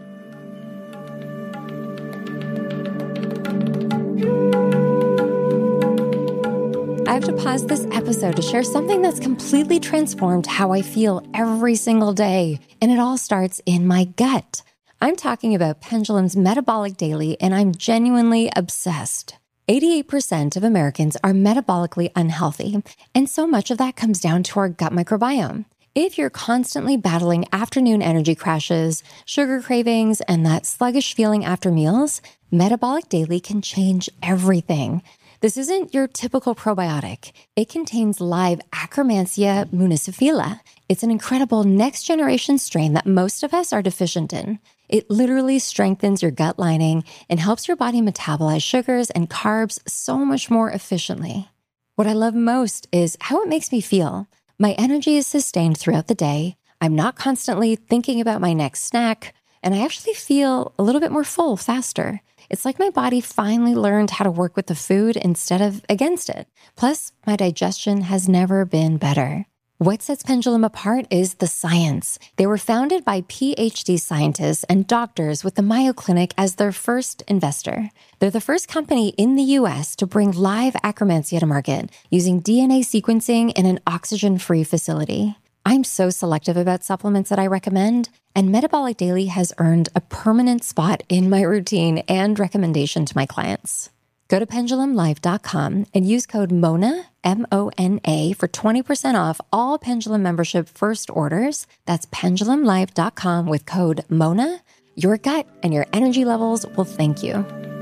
I have to pause this episode to share something that's completely transformed how I feel every single day. And it all starts in my gut. I'm talking about Pendulum's Metabolic Daily, and I'm genuinely obsessed. eighty-eight percent of Americans are metabolically unhealthy, and so much of that comes down to our gut microbiome. If you're constantly battling afternoon energy crashes, sugar cravings, and that sluggish feeling after meals, Metabolic Daily can change everything. This isn't your typical probiotic. It contains live Akkermansia muciniphila. It's an incredible next-generation strain that most of us are deficient in. It literally strengthens your gut lining and helps your body metabolize sugars and carbs so much more efficiently. What I love most is how it makes me feel. My energy is sustained throughout the day. I'm not constantly thinking about my next snack, and I actually feel a little bit more full faster. It's like my body finally learned how to work with the food instead of against it. Plus, my digestion has never been better. What sets Pendulum apart is the science. They were founded by P H D scientists and doctors with the Mayo Clinic as their first investor. They're the first company in the U S to bring live Akkermansia to market using D N A sequencing in an oxygen-free facility. I'm so selective about supplements that I recommend, and Metabolic Daily has earned a permanent spot in my routine and recommendation to my clients. Go to pendulum live dot com and use code MONA, M O N A, for twenty percent off all Pendulum membership first orders. That's pendulum live dot com with code MONA. Your gut and your energy levels will thank you.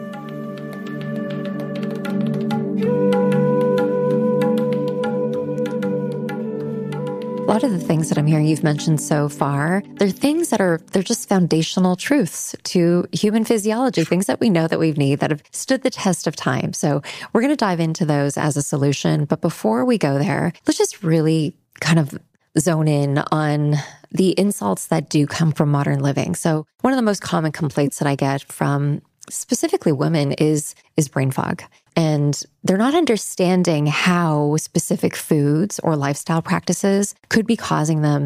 A lot of the things that I'm hearing you've mentioned so far, they're things that are, they're just foundational truths to human physiology, things that we know that we need that have stood the test of time. So we're going to dive into those as a solution. But before we go there, let's just really kind of zone in on the insults that do come from modern living. So one of the most common complaints that I get from specifically women is, is brain fog. And they're not understanding how specific foods or lifestyle practices could be causing them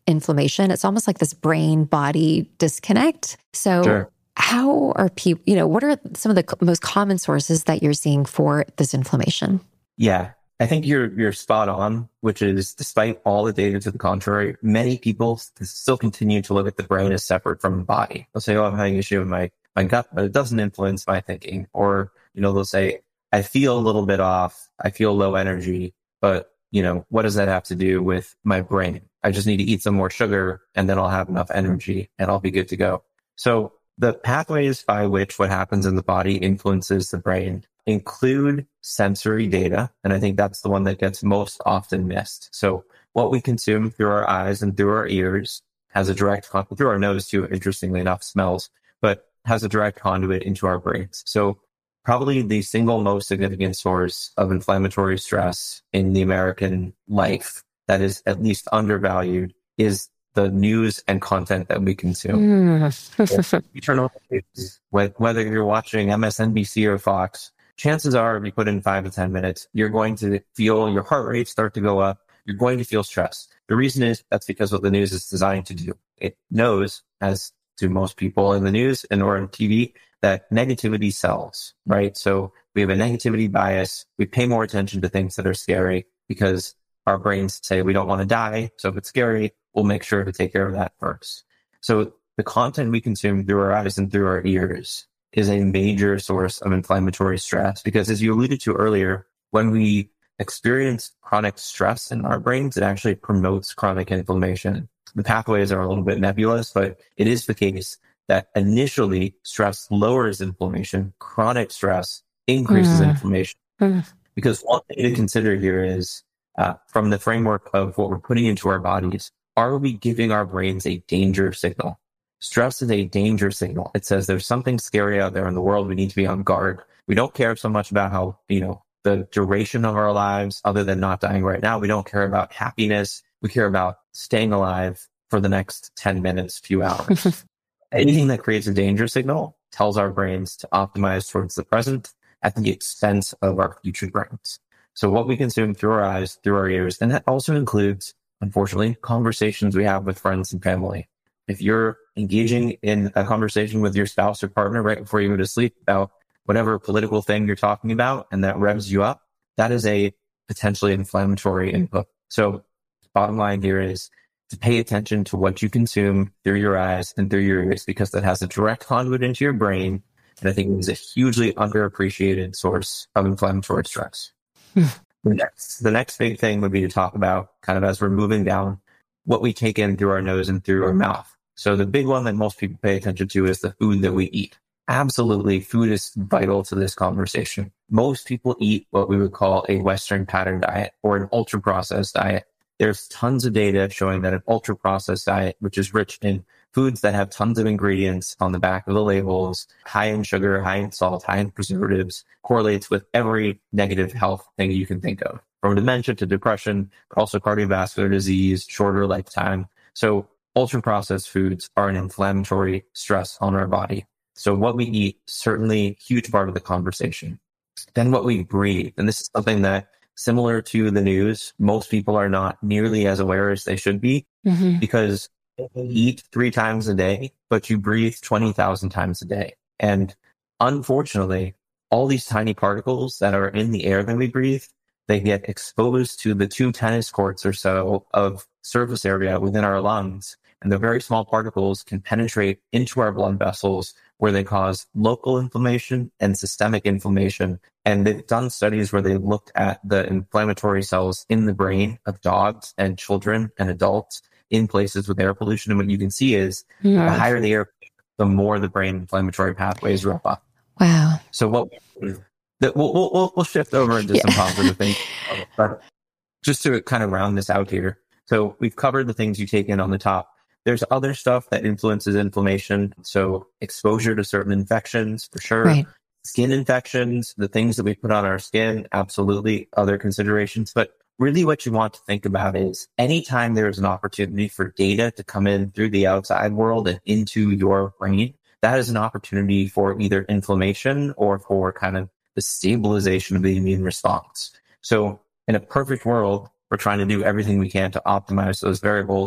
inflammation. It's almost like this brain body disconnect. So Sure. how are people, you know, what are some of the c- most common sources that you're seeing for this inflammation? Yeah, I think you're you're spot on, which is despite all the data to the contrary, many people s- still continue to look at the brain as separate from the body. They'll say, oh, I'm having an issue with my, my gut, but it doesn't influence my thinking. Or, you know, they'll say, I feel a little bit off. I feel low energy, but, you know, what does that have to do with my brain? I just need to eat some more sugar and then I'll have enough energy and I'll be good to go. So the pathways by which what happens in the body influences the brain include sensory data. And I think that's the one that gets most often missed. So what we consume through our eyes and through our ears has a direct, con- through our nose too, interestingly enough, smells, but has a direct conduit into our brains. So probably the single most significant source of inflammatory stress in the American life that is at least undervalued is the news and content that we consume. Mm. You turn on the news, wh- whether you're watching M S N B C or Fox, chances are if you put in five to ten minutes, you're going to feel your heart rate start to go up. You're going to feel stress. The reason is that's because what the news is designed to do. It knows, as do most people in the news and or on T V, that negativity sells, right? So we have a negativity bias. We pay more attention to things that are scary because our brains say we don't want to die. So if it's scary, we'll make sure to take care of that first. So the content we consume through our eyes and through our ears is a major source of inflammatory stress because, as you alluded to earlier, when we experience chronic stress in our brains, it actually promotes chronic inflammation. The pathways are a little bit nebulous, but it is the case that initially stress lowers inflammation, chronic stress increases Mm. inflammation. Mm. Because one thing to consider here is, uh, from the framework of what we're putting into our bodies, are we giving our brains a danger signal? Stress is a danger signal. It says there's something scary out there in the world. We need to be on guard. We don't care so much about how, you know, the duration of our lives, other than not dying right now. We don't care about happiness. We care about staying alive for the next ten minutes, few hours. Anything that creates a danger signal tells our brains to optimize towards the present at the expense of our future brains. So what we consume through our eyes, through our ears, and that also includes, unfortunately, conversations we have with friends and family. If you're engaging in a conversation with your spouse or partner right before you go to sleep about whatever political thing you're talking about, and that revs you up, that is a potentially inflammatory input. So bottom line here is to pay attention to what you consume through your eyes and through your ears, because that has a direct conduit into your brain. And I think it is a hugely underappreciated source of inflammatory stress. the next, the next big thing would be to talk about, kind of as we're moving down, what we take in through our nose and through our mouth. So the big one that most people pay attention to is the food that we eat. Absolutely, food is vital to this conversation. Most people eat what we would call a Western pattern diet or an ultra processed diet. There's tons of data showing that an ultra processed diet, which is rich in foods that have tons of ingredients on the back of the labels, high in sugar, high in salt, high in preservatives, correlates with every negative health thing you can think of, from dementia to depression, but also cardiovascular disease, shorter lifetime. So ultra processed foods are an inflammatory stress on our body. So what we eat, certainly huge part of the conversation. Then what we breathe. And this is something that, similar to the news, most people are not nearly as aware as they should be, Mm-hmm. because you eat three times a day, but you breathe twenty thousand times a day. And unfortunately, all these tiny particles that are in the air that we breathe, they get exposed to the two tennis courts or so of surface area within our lungs. And the very small particles can penetrate into our blood vessels, where they cause local inflammation and systemic inflammation. And they've done studies where they looked at the inflammatory cells in the brain of dogs and children and adults in places with air pollution. And what you can see is Yeah. the higher the air, the more the brain inflammatory pathways rip up. Wow. So what that we'll, we'll, we'll shift over into Yeah. some positive things. But just to kind of round this out here. So we've covered the things you take in on the top. There's other stuff that influences inflammation. So exposure to certain infections, for sure. Right. Skin infections, the things that we put on our skin, absolutely other considerations. But really what you want to think about is anytime there's an opportunity for data to come in through the outside world and into your brain, that is an opportunity for either inflammation or for kind of the stabilization of the immune response. So in a perfect world, we're trying to do everything we can to optimize those variables.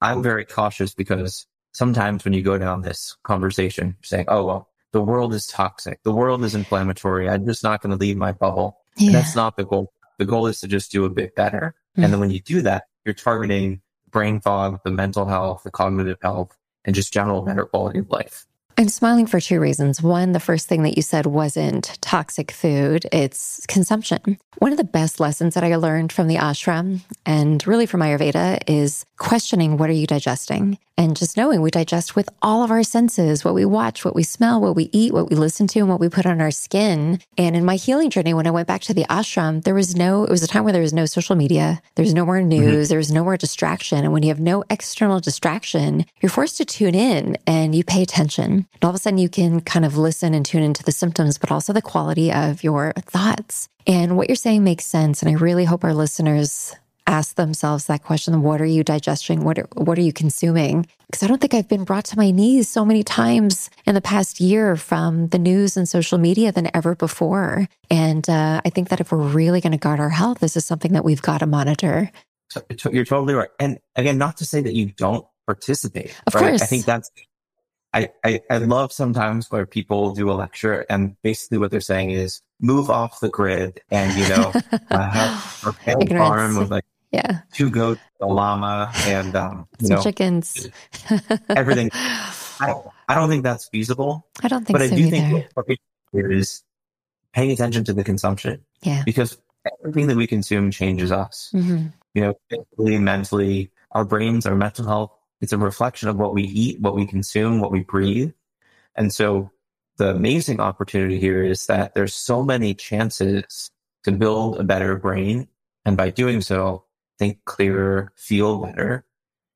I'm very cautious because sometimes when you go down this conversation saying, oh, well, the world is toxic, the world is inflammatory, I'm just not going to leave my bubble. Yeah. And that's not the goal. The goal is to just do a bit better. Mm. And then when you do that, you're targeting brain fog, the mental health, the cognitive health, and just general better quality of life. I'm smiling for two reasons. One, the first thing that you said wasn't toxic food, it's consumption. One of the best lessons that I learned from the ashram and really from Ayurveda is questioning, what are you digesting? And just knowing we digest with all of our senses, what we watch, what we smell, what we eat, what we listen to, and what we put on our skin. And in my healing journey, when I went back to the ashram, there was no, it was a time where there was no social media. There's no more news. Mm-hmm. There's no more distraction. And when you have no external distraction, you're forced to tune in and you pay attention. And all of a sudden you can kind of listen and tune into the symptoms, but also the quality of your thoughts. And what you're saying makes sense. And I really hope our listeners ask themselves that question. What are you digesting? What are, what are you consuming? Because I don't think I've been brought to my knees so many times in the past year from the news and social media than ever before. And uh, I think that if we're really going to guard our health, this is something that we've got to monitor. So, you're totally right. And again, not to say that you don't participate. Of right? course. I think that's, I, I, I love sometimes where people do a lecture and basically what they're saying is move off the grid and, you know, uh, have a pale farm with like yeah. two goats, a llama, and, um, you Some know, chickens. everything. I don't, I don't think that's feasible. I don't think but so I do either. think what we do is paying attention to the consumption. Yeah. Because everything that we consume changes us. Mm-hmm. You know, physically, mentally, our brains, our mental health. It's a reflection of what we eat, what we consume, what we breathe. And so the amazing opportunity here is that there's so many chances to build a better brain. And by doing so, think clearer, feel better.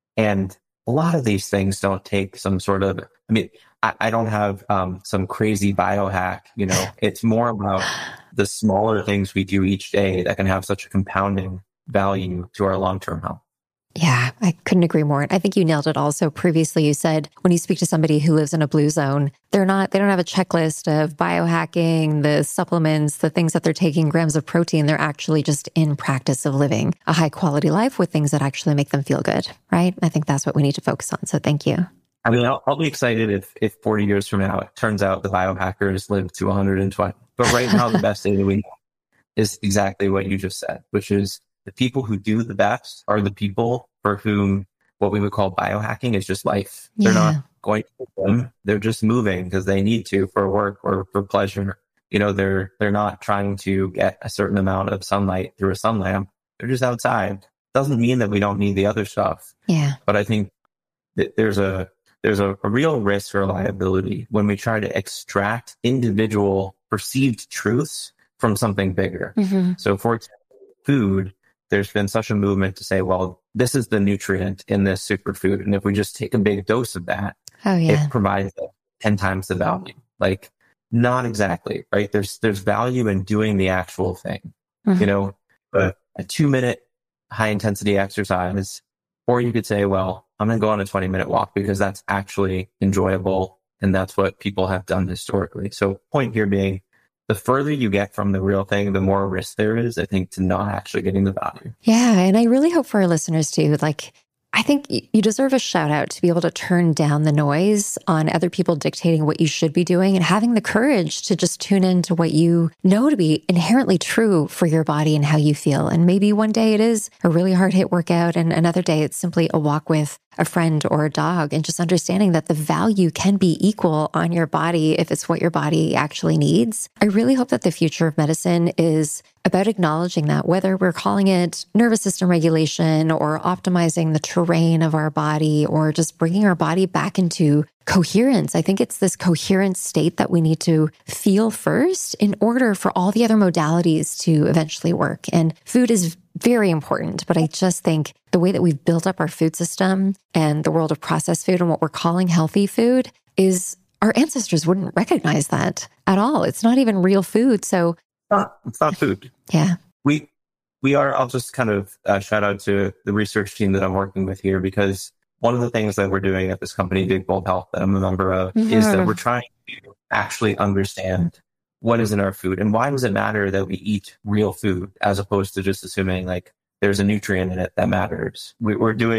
And a lot of these things don't take some sort of, I mean, I, I don't have um, some crazy biohack, you know, it's more about the smaller things we do each day that can have such a compounding value to our long-term health. Yeah, I couldn't agree more. I think you nailed it also. Previously, you said when you speak to somebody who lives in a blue zone, they're not, they don't have a checklist of biohacking, the supplements, the things that they're taking, grams of protein. They're actually just in practice of living a high quality life with things that actually make them feel good, right? I think that's what we need to focus on. So thank you. I mean, I'll, I'll be excited if, if forty years from now, it turns out the biohackers live to one hundred twenty. But right now, the best data we know is exactly what you just said, which is the people who do the best are the people for whom what we would call biohacking is just life. Yeah. They're not going to the gym. They're just moving because they need to for work or for pleasure. You know, they're they're not trying to get a certain amount of sunlight through a sun lamp. They're just outside. Doesn't mean that we don't need the other stuff. Yeah. But I think that there's a there's a, a real risk or liability when we try to extract individual perceived truths from something bigger. Mm-hmm. So for example, food, there's been such a movement to say, well, this is the nutrient in this superfood. And if we just take a big dose of that, oh, yeah. it provides ten times the value. Like, not exactly, right? There's there's value in doing the actual thing. Mm-hmm. You know, a, a two minute high intensity exercise, or you could say, well, I'm going to go on a twenty minute walk because that's actually enjoyable. And that's what people have done historically. So point here being, the further you get from the real thing, the more risk there is, I think, to not actually getting the value. Yeah. And I really hope for our listeners too, like, I think you deserve a shout out to be able to turn down the noise on other people dictating what you should be doing and having the courage to just tune into what you know to be inherently true for your body and how you feel. And maybe one day it is a really hard hit workout and another day it's simply a walk with a friend or a dog, and just understanding that the value can be equal on your body if it's what your body actually needs. I really hope that the future of medicine is about acknowledging that, whether we're calling it nervous system regulation or optimizing the terrain of our body or just bringing our body back into coherence. I think it's this coherent state that we need to feel first in order for all the other modalities to eventually work. And food is very important, but I just think the way that we've built up our food system and the world of processed food and what we're calling healthy food is our ancestors wouldn't recognize that at all. It's not even real food. So it's not, it's not food. Yeah. We, we are, I'll just kind of uh, shout out to the research team that I'm working with here, because one of the things that we're doing at this company, Big Bold Health, that I'm a member of, mm-hmm. is that we're trying to actually understand what is in our food and why does it matter that we eat real food as opposed to just assuming like there's a nutrient in it that matters. We, we're doing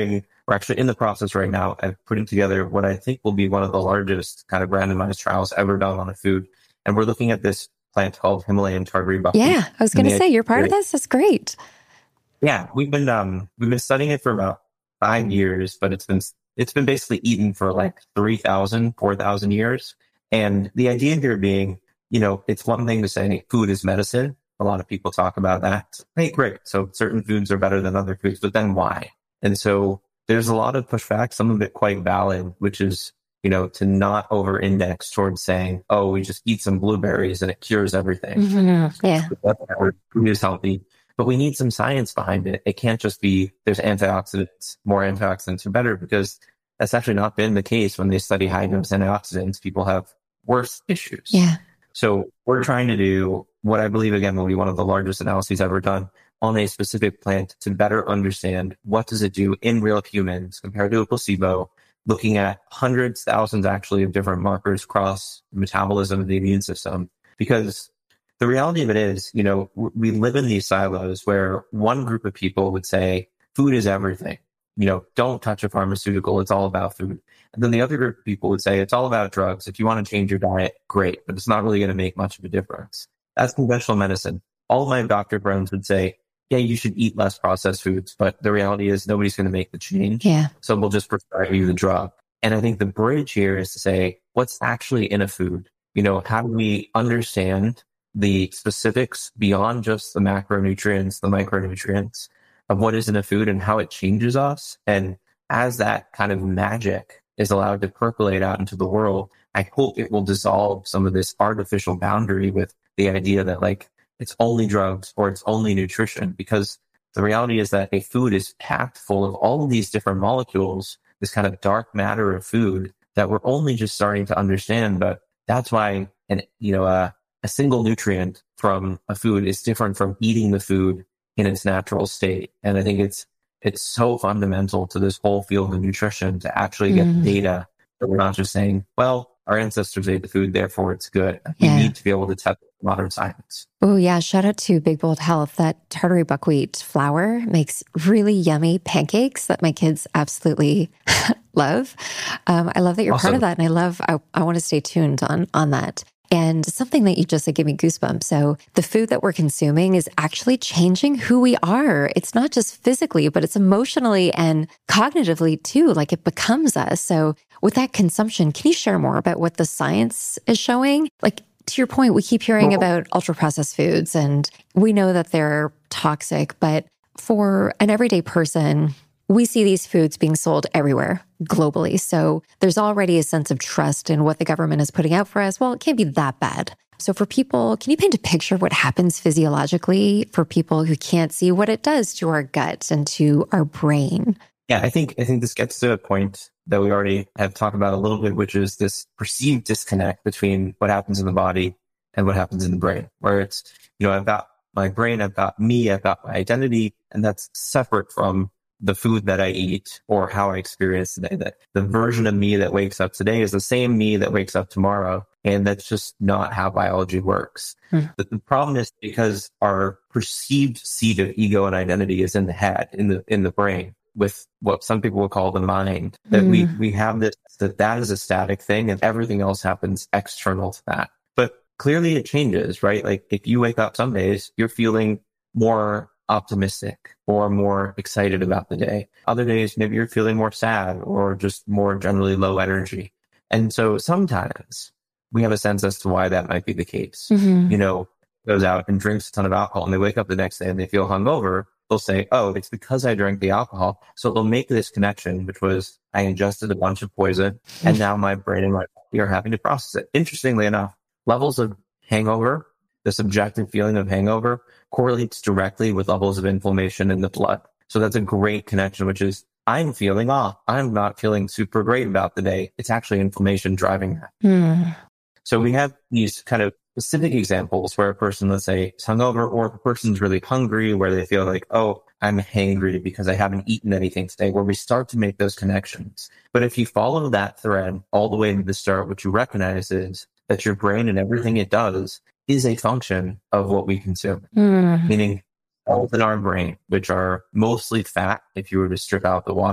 we're actually in the process right now of putting together what I think will be one of the largest kind of randomized trials ever done on a food. And we're looking at this plant called Himalayan tartary buckwheat. Yeah, I was going to say, you're part of this? That's great. Yeah, we've been um we've been studying it for about five years, but it's been it's been basically eaten for like three thousand, four thousand years. And the idea here being, you know, it's one thing to say food is medicine. A lot of people talk about that. Hey, great. So certain foods are better than other foods, but then why? And so there's a lot of pushback, some of it quite valid, which is, you know, to not over-index towards saying, oh, we just eat some blueberries and it cures everything. Mm-hmm. Yeah. Food is healthy, but we need some science behind it. It can't just be there's antioxidants, more antioxidants are better, because that's actually not been the case. When they study high dose antioxidants, people have worse issues. Yeah. So we're trying to do what I believe, again, will be one of the largest analyses ever done on a specific plant to better understand what does it do in real humans compared to a placebo, looking at hundreds, thousands actually of different markers across metabolism of the immune system. Because the reality of it is, you know, we live in these silos where one group of people would say food is everything. You know, don't touch a pharmaceutical. It's all about food. And then the other group of people would say it's all about drugs. If you want to change your diet, great, but it's not really going to make much of a difference. That's conventional medicine. All of my doctor friends would say, yeah, you should eat less processed foods, but the reality is nobody's going to make the change. Yeah. So we'll just prescribe you the drug. And I think the bridge here is to say, what's actually in a food? You know, how do we understand the specifics beyond just the macronutrients, the micronutrients of what is in a food and how it changes us? And as that kind of magic is allowed to percolate out into the world, I hope it will dissolve some of this artificial boundary with the idea that like it's only drugs or it's only nutrition, because the reality is that a food is packed full of all of these different molecules, this kind of dark matter of food that we're only just starting to understand. But that's why, an, you know, uh, a single nutrient from a food is different from eating the food in its natural state. And I think it's, it's so fundamental to this whole field of nutrition to actually get mm. data that we're not just saying, well, our ancestors ate the food, therefore it's good. We yeah. need to be able to test modern science. Oh yeah. Shout out to Big Bold Health. That tartary buckwheat flour makes really yummy pancakes that my kids absolutely love. Um, I love that you're awesome. Part of that. And I love, I, I want to stay tuned on, on that. And something that you just said gave me goosebumps. So the food that we're consuming is actually changing who we are. It's not just physically, but it's emotionally and cognitively too. Like it becomes us. So with that consumption, can you share more about what the science is showing? Like to your point, we keep hearing about ultra processed foods and we know that they're toxic, but for an everyday person, we see these foods being sold everywhere globally. So there's already a sense of trust in what the government is putting out for us. Well, it can't be that bad. So for people, can you paint a picture of what happens physiologically for people who can't see what it does to our gut and to our brain? Yeah, I think I think this gets to a point that we already have talked about a little bit, which is this perceived disconnect between what happens in the body and what happens in the brain, where it's, you know, I've got my brain, I've got me, I've got my identity, and that's separate from the food that I eat or how I experience today. That the version of me that wakes up today is the same me that wakes up tomorrow. And that's just not how biology works. Hmm. But the problem is because our perceived seat of ego and identity is in the head, in the, in the brain, with what some people will call the mind, that hmm. we, we have this, that that is a static thing and everything else happens external to that. But clearly it changes, right? Like if you wake up some days, you're feeling more optimistic or more excited about the day. Other days, maybe you're feeling more sad or just more generally low energy. And so sometimes we have a sense as to why that might be the case. Mm-hmm. You know, goes out and drinks a ton of alcohol and they wake up the next day and they feel hungover. They'll say, oh, it's because I drank the alcohol. So they'll make this connection, which was I ingested a bunch of poison and now my brain and my body are having to process it. Interestingly enough, levels of hangover, the subjective feeling of hangover, correlates directly with levels of inflammation in the blood. So that's a great connection, which is I'm feeling off. I'm not feeling super great about the day. It's actually inflammation driving that. Mm. So we have these kind of specific examples where a person, let's say, is hungover, or if a person's really hungry, where they feel like, oh, I'm hangry because I haven't eaten anything today, where we start to make those connections. But if you follow that thread all the way to the start, what you recognize is that your brain and everything it does is a function of what we consume, mm. meaning cells in our brain, which are mostly fat, if you were to strip out the water,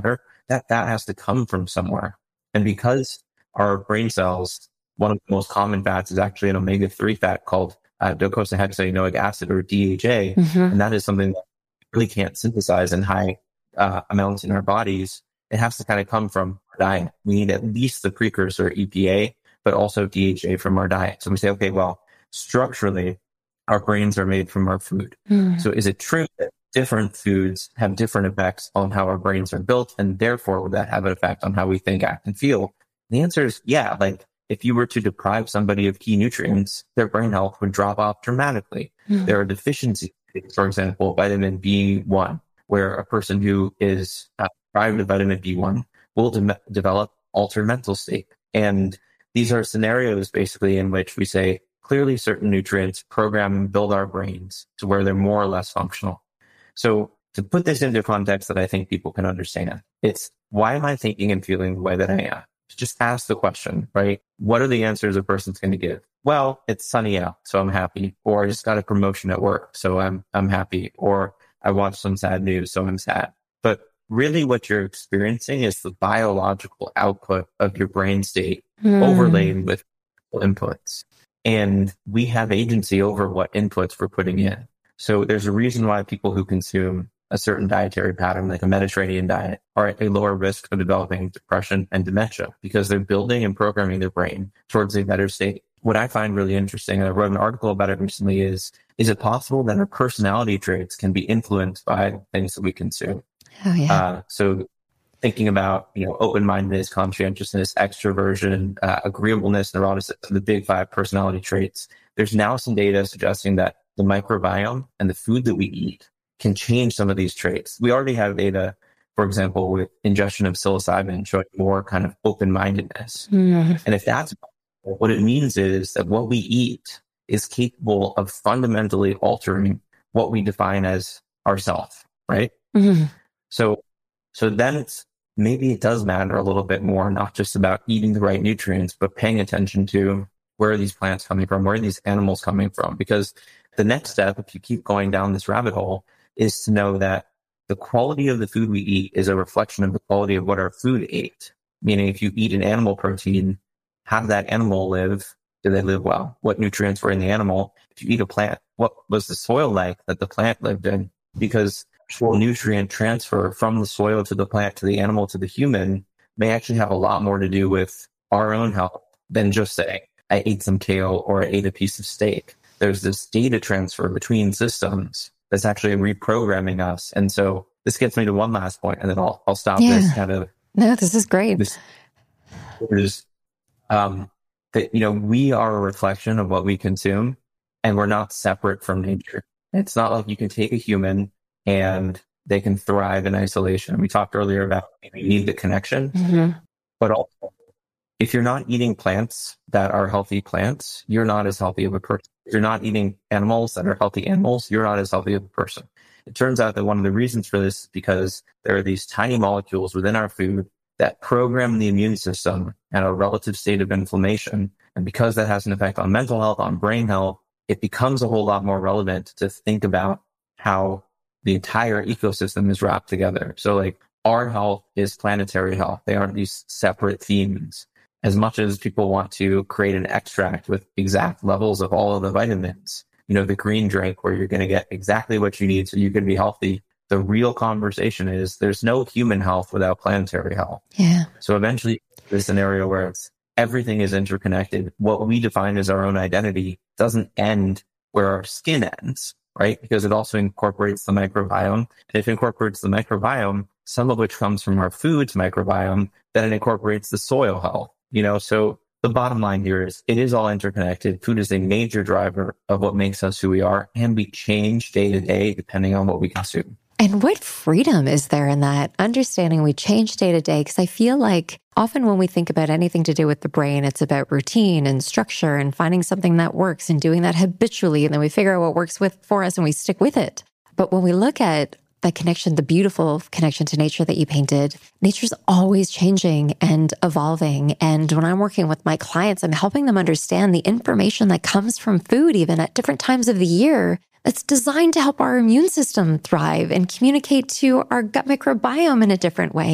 that fat has to come from somewhere. And because our brain cells, one of the most common fats is actually an omega three fat called uh, docosahexaenoic acid, or D H A. Mm-hmm. And that is something that we really can't synthesize in high uh, amounts in our bodies. It has to kind of come from our diet. We need at least the precursor E P A, but also D H A from our diet. So we say, okay, well, structurally, our brains are made from our food. Mm. So is it true that different foods have different effects on how our brains are built, and therefore would that have an effect on how we think, act, and feel? The answer is yeah. Like if you were to deprive somebody of key nutrients, their brain health would drop off dramatically. Mm. There are deficiencies, for example, vitamin B one, where a person who is uh, deprived of vitamin B one will de- develop altered mental state. And these are scenarios basically in which we say clearly certain nutrients program and build our brains to where they're more or less functional. So to put this into context that I think people can understand, it's why am I thinking and feeling the way that I am? Just ask the question, right? What are the answers a person's going to give? Well, it's sunny out, so I'm happy. Or I just got a promotion at work, so I'm I'm happy. Or I watched some sad news, so I'm sad. But really what you're experiencing is the biological output of your brain state mm. overlaid with inputs. And we have agency over what inputs we're putting in. So there's a reason why people who consume a certain dietary pattern, like a Mediterranean diet, are at a lower risk of developing depression and dementia because they're building and programming their brain towards a better state. What I find really interesting, and I wrote an article about it recently, is, is it possible that our personality traits can be influenced by things that we consume? Oh, yeah. Uh, so thinking about, you know, open-mindedness, conscientiousness, extroversion, uh, agreeableness, neuroticism, the big five personality traits. There's now some data suggesting that the microbiome and the food that we eat can change some of these traits. We already have data, for example, with ingestion of psilocybin showing more kind of open-mindedness. Mm. And if that's what it means is that what we eat is capable of fundamentally altering what we define as ourself, right? Mm. So, so then it's, maybe it does matter a little bit more, not just about eating the right nutrients, but paying attention to where are these plants coming from? Where are these animals coming from? Because the next step, if you keep going down this rabbit hole, is to know that the quality of the food we eat is a reflection of the quality of what our food ate. Meaning if you eat an animal protein, how did that animal live? Did they live well? What nutrients were in the animal? If you eat a plant, what was the soil like that the plant lived in? Because actual nutrient transfer from the soil to the plant to the animal to the human may actually have a lot more to do with our own health than just saying, I ate some kale or I ate a piece of steak. There's this data transfer between systems that's actually reprogramming us. And so this gets me to one last point, and then I'll I'll stop yeah. this kind of. No, this is great. This is um, that, you know, we are a reflection of what we consume, and we're not separate from nature. It's not like you can take a human and they can thrive in isolation. We talked earlier about we need the connection, mm-hmm. but also if you're not eating plants that are healthy plants, you're not as healthy of a person. If you're not eating animals that are healthy animals, you're not as healthy of a person. It turns out that one of the reasons for this is because there are these tiny molecules within our food that program the immune system at a relative state of inflammation. And because that has an effect on mental health, on brain health, it becomes a whole lot more relevant to think about how the entire ecosystem is wrapped together. So like our health is planetary health. They aren't these separate themes. As much as people want to create an extract with exact levels of all of the vitamins, you know, the green drink where you're going to get exactly what you need so you can be healthy. The real conversation is there's no human health without planetary health. Yeah. So eventually this scenario where it's everything is interconnected. What we define as our own identity doesn't end where our skin ends, right? Because it also incorporates the microbiome. And if it incorporates the microbiome, some of which comes from our food's microbiome, then it incorporates the soil health. You know, so the bottom line here is it is all interconnected. Food is a major driver of what makes us who we are, and we change day to day depending on what we consume. And what freedom is there in that understanding we change day to day? Because I feel like often when we think about anything to do with the brain, it's about routine and structure and finding something that works and doing that habitually. And then we figure out what works with for us and we stick with it. But when we look at the connection, the beautiful connection to nature that you painted, nature's always changing and evolving. And when I'm working with my clients, I'm helping them understand the information that comes from food, even at different times of the year, that's designed to help our immune system thrive and communicate to our gut microbiome in a different way. Like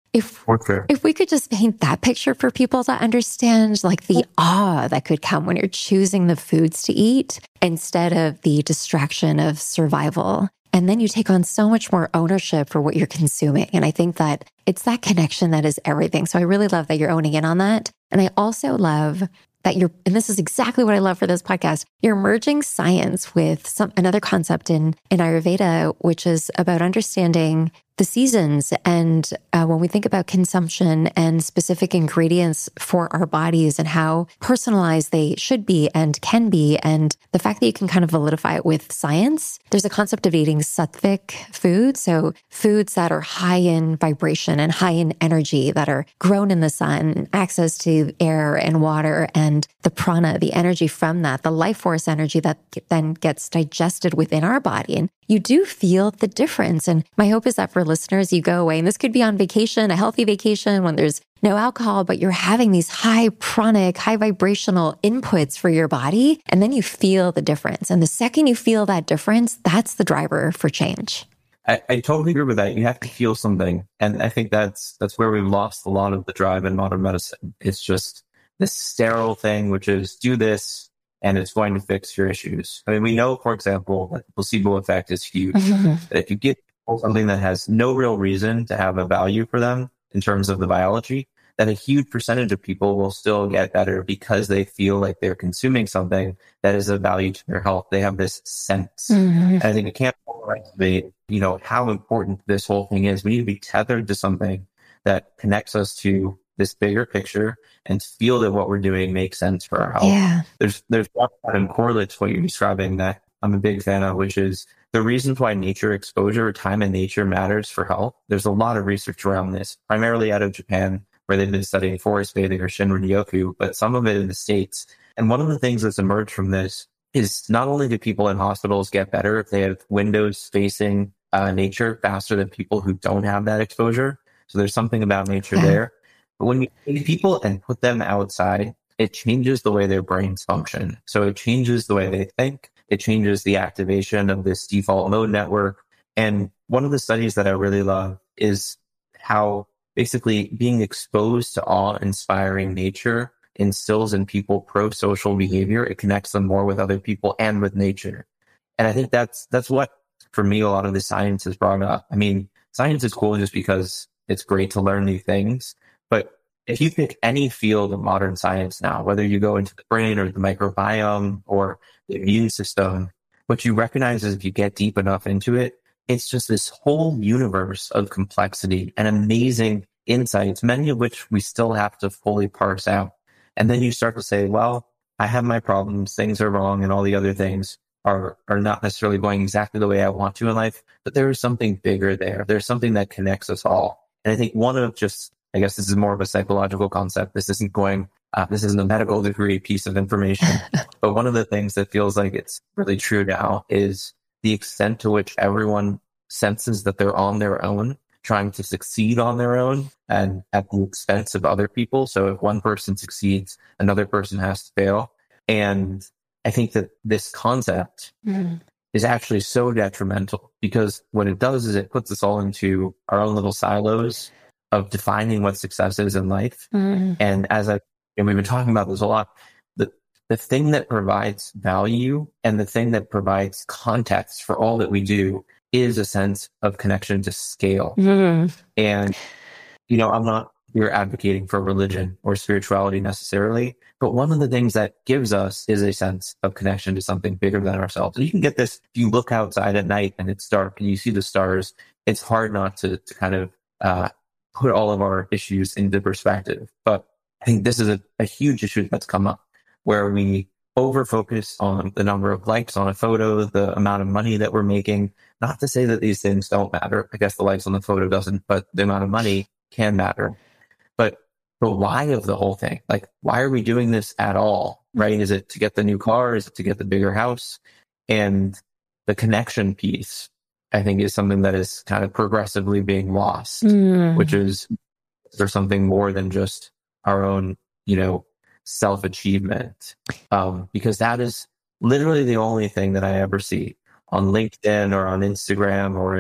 If, sure. if we could just paint that picture for people to understand, like the awe that could come when you're choosing the foods to eat instead of the distraction of survival. And then you take on so much more ownership for what you're consuming. And I think that it's that connection that is everything. So I really love that you're owning in on that. And I also love that you're, and this is exactly what I love for this podcast, you're merging science with some another concept in, in Ayurveda, which is about understanding the seasons. And uh, when we think about consumption and specific ingredients for our bodies and how personalized they should be and can be, and the fact that you can kind of validify it with science, there's a concept of eating sattvic foods. So foods that are high in vibration and high in energy, that are grown in the sun, access to air and water, and the prana, the energy from that, the life force energy that then gets digested within our body. And you do feel the difference. And my hope is that for listeners, you go away, and this could be on vacation, a healthy vacation when there's no alcohol, but you're having these high pranic, high vibrational inputs for your body, and then you feel the difference. And the second you feel that difference, that's the driver for change. I, I totally agree with that. You have to feel something. And I think that's that's where we've lost a lot of the drive in modern medicine. It's just this sterile thing, which is do this, and it's going to fix your issues. I mean, we know, for example, that the placebo effect is huge. Mm-hmm. That if you give people something that has no real reason to have a value for them in terms of the biology, that a huge percentage of people will still get better because they feel like they're consuming something that is of value to their health. They have this sense. Mm-hmm. And I think it can't overestimate, you know, how important this whole thing is. We need to be tethered to something that connects us to this bigger picture and feel that what we're doing makes sense for our health. Yeah. There's there's one that correlates what you're describing that I'm a big fan of, which is the reasons why nature exposure or time in nature matters for health. There's a lot of research around this, primarily out of Japan, where they've been studying forest bathing or Shinrin-yoku, but some of it in the States. And one of the things that's emerged from this is not only do people in hospitals get better if they have windows facing uh, nature faster than people who don't have that exposure. So there's something about nature Yeah. there. But when you take people and put them outside, it changes the way their brains function. So it changes the way they think. It changes the activation of this default mode network. And one of the studies that I really love is how basically being exposed to awe-inspiring nature instills in people pro-social behavior. It connects them more with other people and with nature. And I think that's that's what, for me, a lot of the science has brought up. I mean, science is cool just because it's great to learn new things. But if you pick any field of modern science now, whether you go into the brain or the microbiome or the immune system, what you recognize is if you get deep enough into it, it's just this whole universe of complexity and amazing insights, many of which we still have to fully parse out. And then you start to say, well, I have my problems, things are wrong, and all the other things are, are not necessarily going exactly the way I want to in life, but there is something bigger there. There's something that connects us all. And I think one of just, I guess this is more of a psychological concept. This isn't going, uh, this isn't a medical degree piece of information. But one of the things that feels like it's really true now is the extent to which everyone senses that they're on their own, trying to succeed on their own and at the expense of other people. So if one person succeeds, another person has to fail. And I think that this concept mm. is actually so detrimental, because what it does is it puts us all into our own little silos of defining what success is in life. Mm. And as I, and we've been talking about this a lot, the, the thing that provides value and the thing that provides context for all that we do is a sense of connection to scale. Mm. And, you know, I'm not here advocating for religion or spirituality necessarily, but one of the things that gives us is a sense of connection to something bigger than ourselves. And you can get this if you look outside at night and it's dark and you see the stars. It's hard not to, to kind of uh, put all of our issues into perspective. But I think this is a, a huge issue that's come up, where we over-focus on the number of likes on a photo, the amount of money that we're making. Not to say that these things don't matter. I guess the likes on the photo doesn't, but the amount of money can matter. But the why of the whole thing, like, why are we doing this at all, right? Is it to get the new car? Is it to get the bigger house? And the connection piece, I think, is something that is kind of progressively being lost, mm. which is there's something more than just our own, you know, self-achievement. Um, because that is literally the only thing that I ever see on LinkedIn or on Instagram or in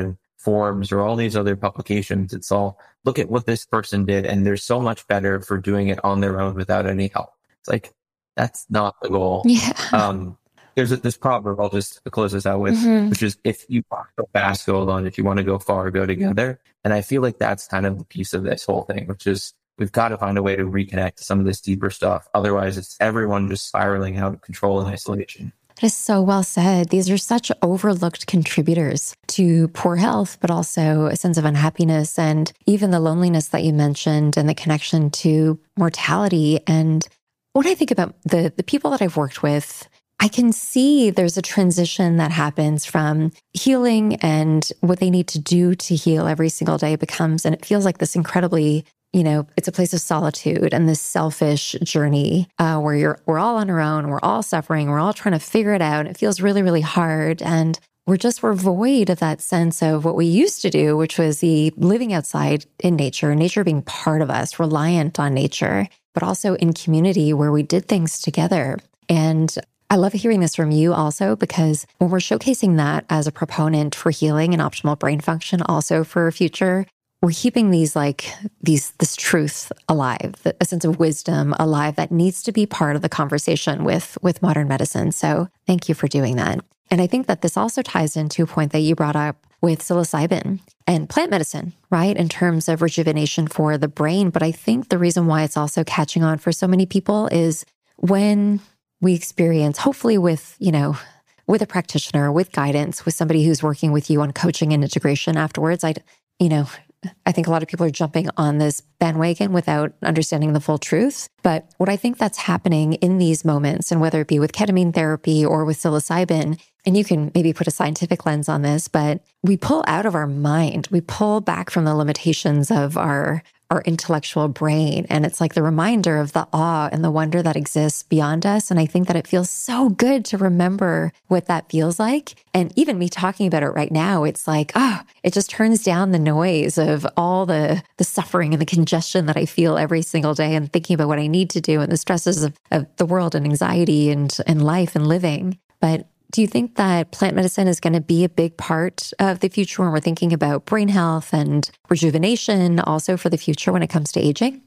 Forbes or all these other publications. It's all, look at what this person did, and they're so much better for doing it on their own without any help. It's like, that's not the goal. Yeah. Um, there's a, this proverb I'll just close this out with, mm-hmm. which is, if you want to go fast, go alone. If you want to go far, go together. And I feel like that's kind of the piece of this whole thing, which is, we've got to find a way to reconnect to some of this deeper stuff. Otherwise, it's everyone just spiraling out of control and isolation. That is so well said. These are such overlooked contributors to poor health, but also a sense of unhappiness and even the loneliness that you mentioned and the connection to mortality. And when I think about the, the people that I've worked with, I can see there's a transition that happens from healing, and what they need to do to heal every single day becomes, and it feels like this incredibly, you know, it's a place of solitude and this selfish journey uh, where you're, we're all on our own, we're all suffering, we're all trying to figure it out. It feels really, really hard. And we're just, we're void of that sense of what we used to do, which was the living outside in nature, nature being part of us, reliant on nature, but also in community where we did things together. And I love hearing this from you also, because when we're showcasing that as a proponent for healing and optimal brain function, also for a future, we're keeping these like these this truth alive, a sense of wisdom alive that needs to be part of the conversation with with modern medicine. So thank you for doing that. And I think that this also ties into a point that you brought up with psilocybin and plant medicine, right? In terms of rejuvenation for the brain. But I think the reason why it's also catching on for so many people is when we experience, hopefully with, you know, with a practitioner, with guidance, with somebody who's working with you on coaching and integration afterwards, I, you know, I think a lot of people are jumping on this bandwagon without understanding the full truth. But what I think that's happening in these moments, and whether it be with ketamine therapy or with psilocybin, and you can maybe put a scientific lens on this, but we pull out of our mind, we pull back from the limitations of our our intellectual brain. And it's like the reminder of the awe and the wonder that exists beyond us. And I think that it feels so good to remember what that feels like. And even me talking about it right now, it's like, oh, it just turns down the noise of all the, the suffering and the congestion that I feel every single day, and thinking about what I need to do and the stresses of, of the world and anxiety and, and life and living. But do you think that plant medicine is going to be a big part of the future when we're thinking about brain health and rejuvenation, also for the future when it comes to aging?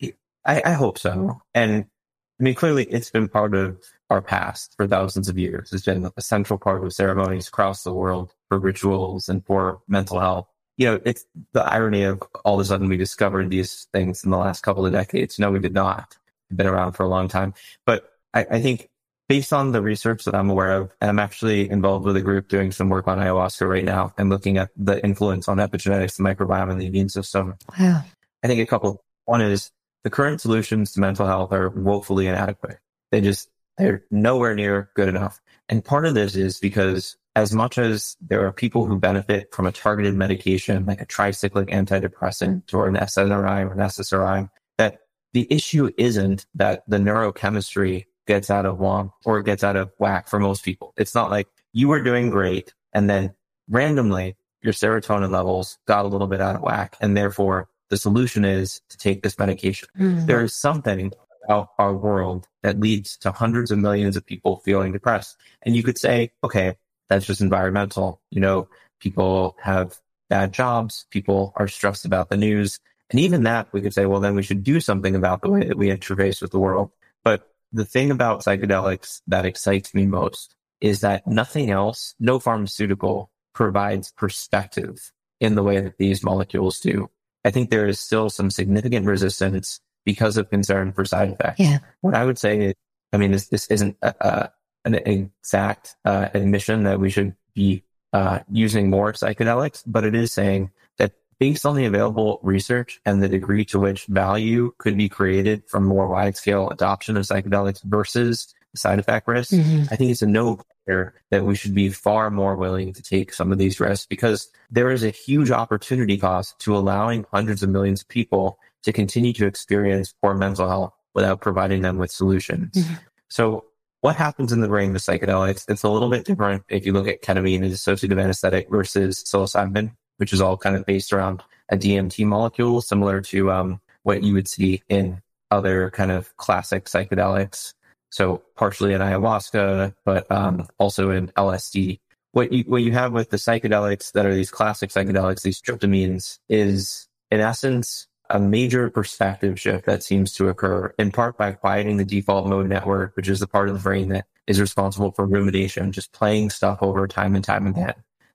I, I hope so. And I mean, clearly it's been part of our past for thousands of years. It's been a central part of ceremonies across the world for rituals and for mental health. You know, it's the irony of all of a sudden we discovered these things in the last couple of decades. No, we did not. We've been around for a long time. But I, I think based on the research that I'm aware of, and I'm actually involved with a group doing some work on ayahuasca right now and looking at the influence on epigenetics, the microbiome, and the immune system. Wow. I think a couple. One is the current solutions to mental health are woefully inadequate. They just, they're nowhere near good enough. And part of this is because as much as there are people who benefit from a targeted medication, like a tricyclic antidepressant or an S N R I or an S S R I, that the issue isn't that the neurochemistry gets out of whack or gets out of whack for most people. It's not like you were doing great and then randomly your serotonin levels got a little bit out of whack, and therefore the solution is to take this medication. Mm-hmm. There is something about our world that leads to hundreds of millions of people feeling depressed. And you could say, okay, that's just environmental. You know, people have bad jobs, people are stressed about the news. And even that, we could say, well, then we should do something about the way that we interface with the world. But the thing about psychedelics that excites me most is that nothing else, no pharmaceutical, provides perspective in the way that these molecules do. I think there is still some significant resistance because of concern for side effects. Yeah. What I would say is, I mean, this, this isn't a, a, an exact uh, admission that we should be uh, using more psychedelics, but it is saying that based on the available research and the degree to which value could be created from more wide-scale adoption of psychedelics versus the side effect risks, mm-hmm. I think it's a no-brainer that we should be far more willing to take some of these risks, because there is a huge opportunity cost to allowing hundreds of millions of people to continue to experience poor mental health without providing them with solutions. Mm-hmm. So what happens in the brain with psychedelics? It's a little bit different if you look at ketamine as a dissociative anesthetic versus psilocybin, which is all kind of based around a D M T molecule, similar to um, what you would see in other kind of classic psychedelics. So partially in ayahuasca, but um, also in L S D. what you what you have with the psychedelics that are these classic psychedelics, these tryptamines, is in essence a major perspective shift that seems to occur in part by quieting the default mode network, which is the part of the brain that is responsible for rumination, just playing stuff over time and time again.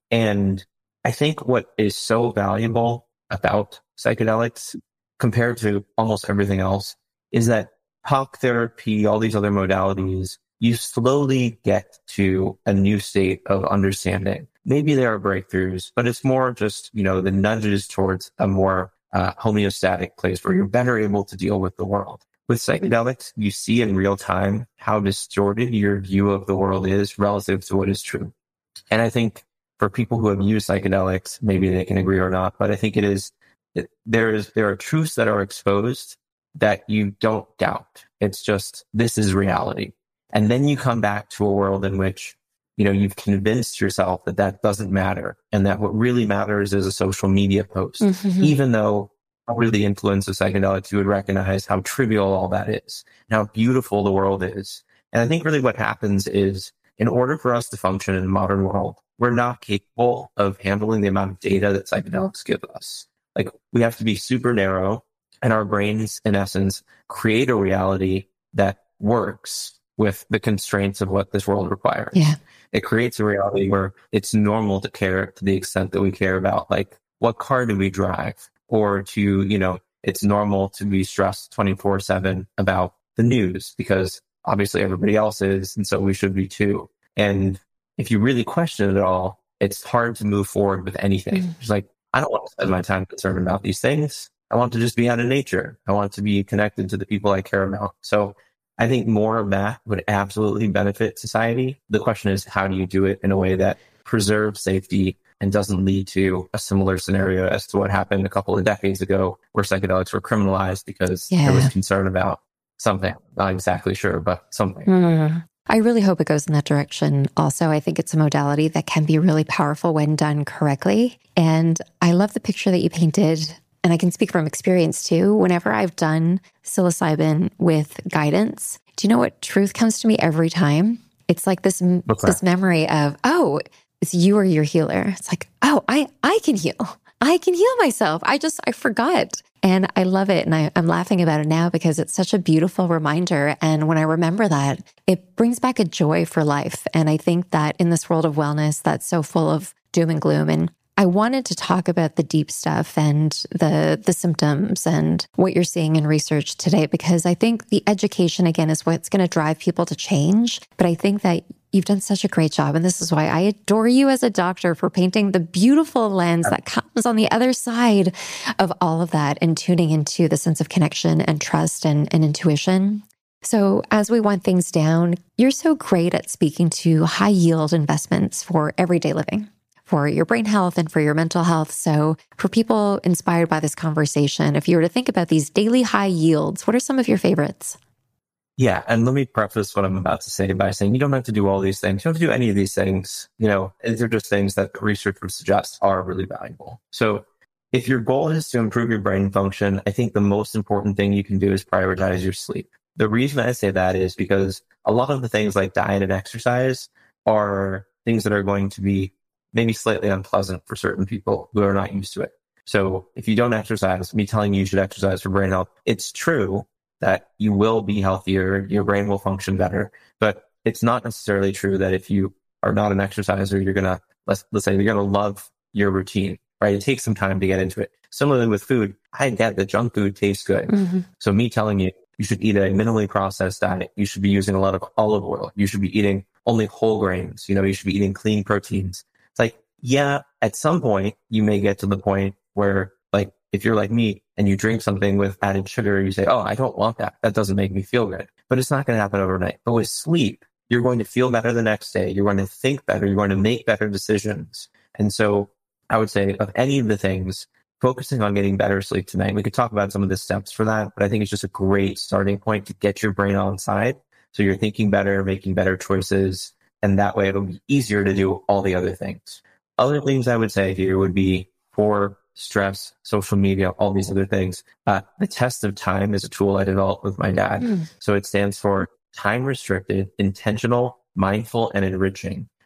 And I think what is so valuable about psychedelics compared to almost everything else is that talk therapy, all these other modalities, you slowly get to a new state of understanding. Maybe there are breakthroughs, but it's more just, you know, the nudges towards a more uh, homeostatic place where you're better able to deal with the world. With psychedelics, you see in real time how distorted your view of the world is relative to what is true. And I think for people who have used psychedelics, maybe they can agree or not, but I think it is, it, there is, there are truths that are exposed that you don't doubt. It's just, this is reality. And then you come back to a world in which, you know, you've convinced yourself that that doesn't matter and that what really matters is a social media post, mm-hmm. even though under the influence of psychedelics, you would recognize how trivial all that is and how beautiful the world is. And I think really what happens is in order for us to function in the modern world, we're not capable of handling the amount of data that psychedelics give us. Like we have to be super narrow and our brains, in essence, create a reality that works with the constraints of what this world requires. Yeah. It creates a reality where it's normal to care to the extent that we care about, like, what car do we drive? Or to, you know, it's normal to be stressed twenty-four seven about the news because obviously everybody else is. And so we should be too. And if you really question it all, it's hard to move forward with anything. Mm. It's like, I don't want to spend my time concerned about these things. I want to just be out in nature. I want to be connected to the people I care about. So I think more of that would absolutely benefit society. The question is, how do you do it in a way that preserves safety and doesn't lead to a similar scenario as to what happened a couple of decades ago where psychedelics were criminalized because yeah. there was concern about something. Not exactly sure, but something. Mm. I really hope it goes in that direction. Also, I think it's a modality that can be really powerful when done correctly. And I love the picture that you painted. And I can speak from experience too. Whenever I've done psilocybin with guidance, do you know what truth comes to me every time? It's like this, this memory of, oh, it's you or your healer. It's like, oh, I, I can heal. I can heal myself. I just, I forgot. And I love it. And I, I'm laughing about it now because it's such a beautiful reminder. And when I remember that, it brings back a joy for life. And I think that in this world of wellness that's so full of doom and gloom, and I wanted to talk about the deep stuff and the the symptoms and what you're seeing in research today, because I think the education, again, is what's going to drive people to change. But I think that you've done such a great job. And this is why I adore you as a doctor for painting the beautiful lens that comes on the other side of all of that and tuning into the sense of connection and trust and, and intuition. So as we want things down, you're so great at speaking to high yield investments for everyday living, for your brain health and for your mental health. So for people inspired by this conversation, if you were to think about these daily high yields, what are some of your favorites? Yeah. And let me preface what I'm about to say by saying you don't have to do all these things. You don't have to do any of these things. You know, these are just things that research would suggest are really valuable. So if your goal is to improve your brain function, I think the most important thing you can do is prioritize your sleep. The reason I say that is because a lot of the things like diet and exercise are things that are going to be maybe slightly unpleasant for certain people who are not used to it. So if you don't exercise, me telling you you should exercise for brain health, it's true that you will be healthier, your brain will function better, but it's not necessarily true that if you are not an exerciser, you're going to, let's, let's say you're going to love your routine, right? It takes some time to get into it. Similarly with food, I get that junk food tastes good. Mm-hmm. So me telling you, you should eat a minimally processed diet. You should be using a lot of olive oil. You should be eating only whole grains. You know, you should be eating clean proteins. It's like, yeah, at some point you may get to the point where, like, if you're like me and you drink something with added sugar, you say, oh, I don't want that. That doesn't make me feel good. But it's not going to happen overnight. But with sleep, you're going to feel better the next day. You're going to think better. You're going to make better decisions. And so I would say of any of the things, focusing on getting better sleep tonight. We could talk about some of the steps for that, but I think it's just a great starting point to get your brain on side. So you're thinking better, making better choices. And that way it'll be easier to do all the other things. Other things I would say here would be for stress, social media, all these other things. Uh, the test of time is a tool I developed with my dad. Mm. So it stands for time restricted, intentional, mindful, and enriching.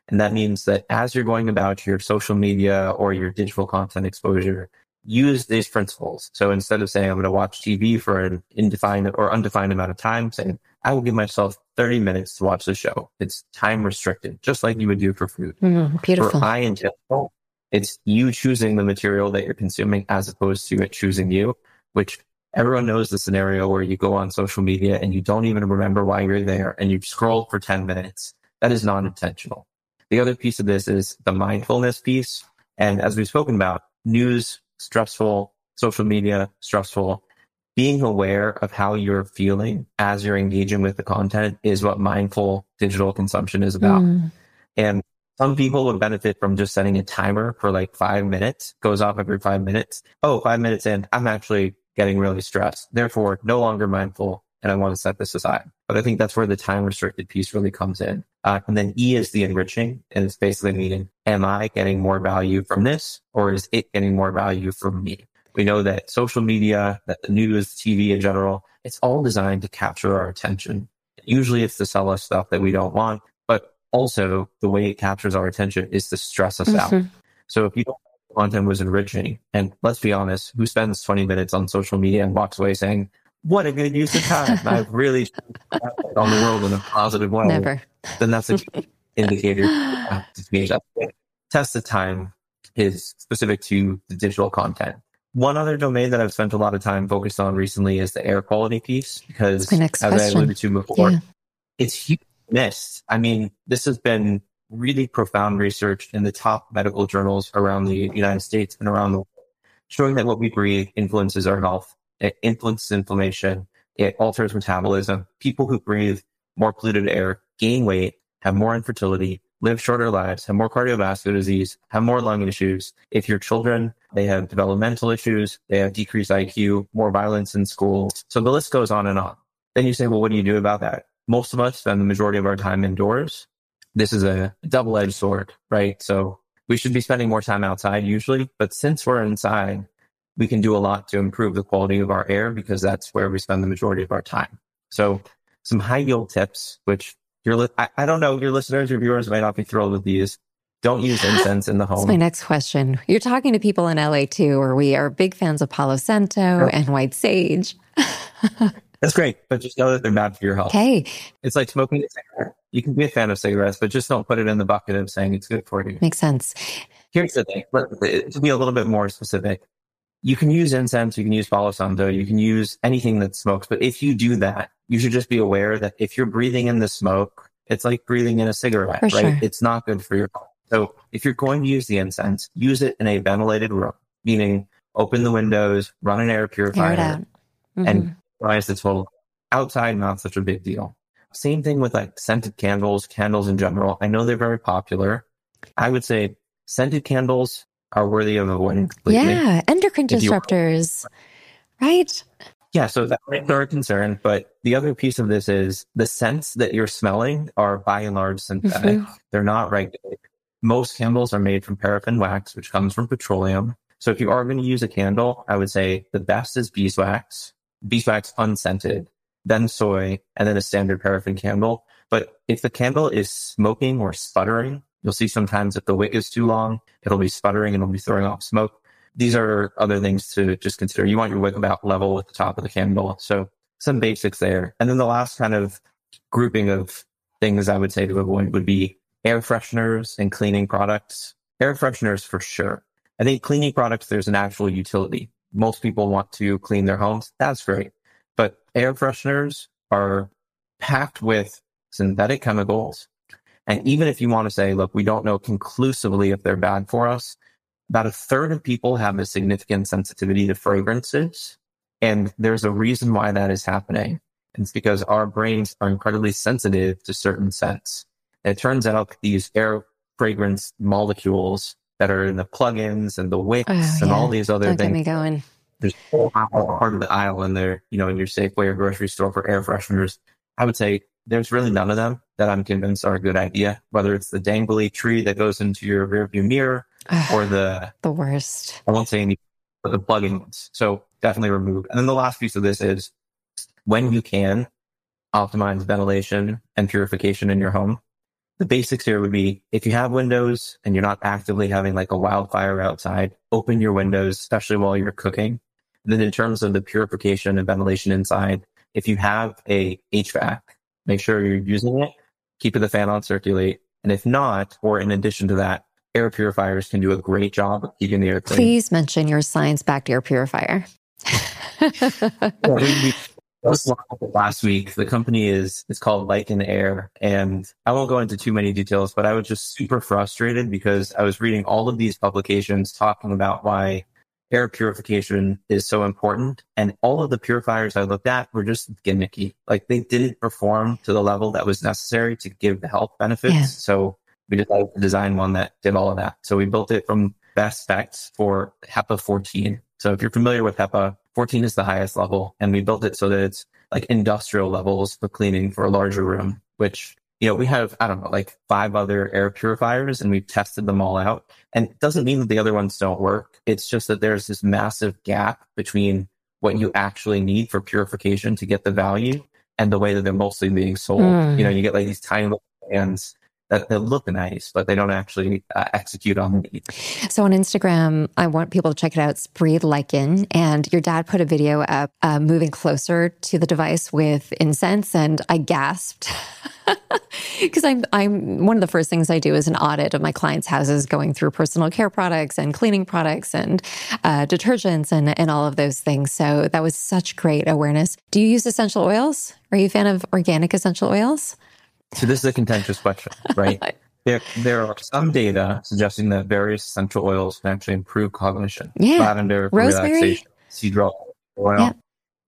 And that means that as you're going about your social media or your digital content exposure, use these principles. So instead of saying I'm going to watch T V for an indefined or undefined amount of time, saying I will give myself thirty minutes to watch the show. It's time restricted, just like you would do for food. Mm, beautiful. For eye intentional, it's you choosing the material that you're consuming as opposed to it choosing you, which everyone knows the scenario where you go on social media and you don't even remember why you're there and you scroll for ten minutes. That is non-intentional. The other piece of this is the mindfulness piece. And as we've spoken about, news, stressful, social media, stressful. Being aware of how you're feeling as you're engaging with the content is what mindful digital consumption is about. Mm. And some people would benefit from just setting a timer for like five minutes, goes off every five minutes. Oh, five minutes in, I'm actually getting really stressed. Therefore, no longer mindful, and I want to set this aside. But I think that's where the time restricted piece really comes in. Uh, and then E is the enriching, and it's basically meaning, am I getting more value from this, or is it getting more value from me? We know that social media, that the news, T V in general, it's all designed to capture our attention. Usually it's to sell us stuff that we don't want, but also the way it captures our attention is to stress us mm-hmm. out. So if you don't think the content was enriching, and let's be honest, who spends twenty minutes on social media and walks away saying, what a good use of time, I've really on the world in a positive way. Never. Then that's a indicator. Test the time is specific to the digital content. One other domain that I've spent a lot of time focused on recently is the air quality piece, because as question. I alluded to before, yeah. it's huge missed. I mean, this has been really profound research in the top medical journals around the United States and around the world, showing that what we breathe influences our health. It influences inflammation. It alters metabolism. People who breathe more polluted air gain weight, have more infertility, live shorter lives, have more cardiovascular disease, have more lung issues. If your children, they have developmental issues, they have decreased I Q, more violence in school. So the list goes on and on. Then you say, well, what do you do about that? Most of us spend the majority of our time indoors. This is a double-edged sword, right? So we should be spending more time outside usually, but since we're inside, we can do a lot to improve the quality of our air because that's where we spend the majority of our time. So some high yield tips, which Your li- I, I don't know, your listeners or viewers might not be thrilled with these. Don't use incense in the home. That's my next question. You're talking to people in L A too, where we are big fans of Palo Santo sure. and white sage. That's great, but just know that they're bad for your health. Okay. It's like smoking a cigarette. You can be a fan of cigarettes, but just don't put it in the bucket of saying it's good for you. Makes sense. Here's the thing. To be a little bit more specific, you can use incense, you can use Palo Santo, you can use anything that smokes. But if you do that, you should just be aware that if you're breathing in the smoke, it's like breathing in a cigarette, for right? Sure. It's not good for your health. So if you're going to use the incense, use it in a ventilated room, meaning open the windows, run an air purifier, air it out. Mm-hmm. and rise the total. Outside, not such a big deal. Same thing with like scented candles, candles in general. I know they're very popular. I would say scented candles are worthy of avoiding completely. Yeah, endocrine disruptors, right? Yeah, so that might be a concern. But the other piece of this is the scents that you're smelling are by and large synthetic. Mm-hmm. They're not regulated. Most candles are made from paraffin wax, which comes from petroleum. So if you are going to use a candle, I would say the best is beeswax, beeswax unscented, then soy, and then a standard paraffin candle. But if the candle is smoking or sputtering, you'll see sometimes if the wick is too long, it'll be sputtering and it'll be throwing off smoke. These are other things to just consider. You want your wick about level with the top of the candle. So some basics there. And then the last kind of grouping of things I would say to avoid would be air fresheners and cleaning products. Air fresheners for sure. I think cleaning products, there's an actual utility. Most people want to clean their homes. That's great. But air fresheners are packed with synthetic chemicals. And even if you want to say, look, we don't know conclusively if they're bad for us, about a third of people have a significant sensitivity to fragrances. And there's a reason why that is happening. It's because our brains are incredibly sensitive to certain scents. And it turns out these air fragrance molecules that are in the plugins and the wicks oh, and yeah. all these other don't things. Get me going. There's a part of the aisle in there, you know, in your Safeway or grocery store for air fresheners. I would say there's really none of them that I'm convinced are a good idea, whether it's the dangly tree that goes into your rearview mirror or the... the worst. I won't say any, but the plug-in ones. So definitely remove. And then the last piece of this is when you can optimize ventilation and purification in your home. the basics here would be, if you have windows and you're not actively having like a wildfire outside, open your windows, especially while you're cooking. And then in terms of the purification and ventilation inside, if you have a H V A C, make sure you're using it, keep the fan on, circulate. And if not, or in addition to that, air purifiers can do a great job of keeping the air clean. Please mention your science-backed air purifier. yeah, we, we, last week, the company is is called Lycan Air, and I won't go into too many details, but I was just super frustrated because I was reading all of these publications talking about why air purification is so important, and all of the purifiers I looked at were just gimmicky. Like, they didn't perform to the level that was necessary to give the health benefits. Yeah. So we decided to design one that did all of that. So we built it from best specs for HEPA fourteen. So if you're familiar with HEPA, fourteen is the highest level, and we built it so that it's like industrial levels for cleaning for a larger room, which, you know, we have, I don't know, like five other air purifiers, and we've tested them all out. And it doesn't mean that the other ones don't work. It's just that there's this massive gap between what you actually need for purification to get the value and the way that they're mostly being sold. Mm. You know, you get like these tiny little fans that they look nice, but they don't actually uh, execute on the need. So on Instagram, I want people to check it out. It's Breathe Lycan. And your dad put a video up uh, moving closer to the device with incense, and I gasped. Because I'm, I'm one of the first things I do is an audit of my clients' houses, going through personal care products and cleaning products and uh, detergents and, and all of those things. So that was such great awareness. Do you use essential oils? Are you a fan of organic essential oils? So this is a contentious question, right? there, there are some data suggesting that various essential oils can actually improve cognition. Yeah. Lavender, rosemary, relaxation, cedar oil. Yeah.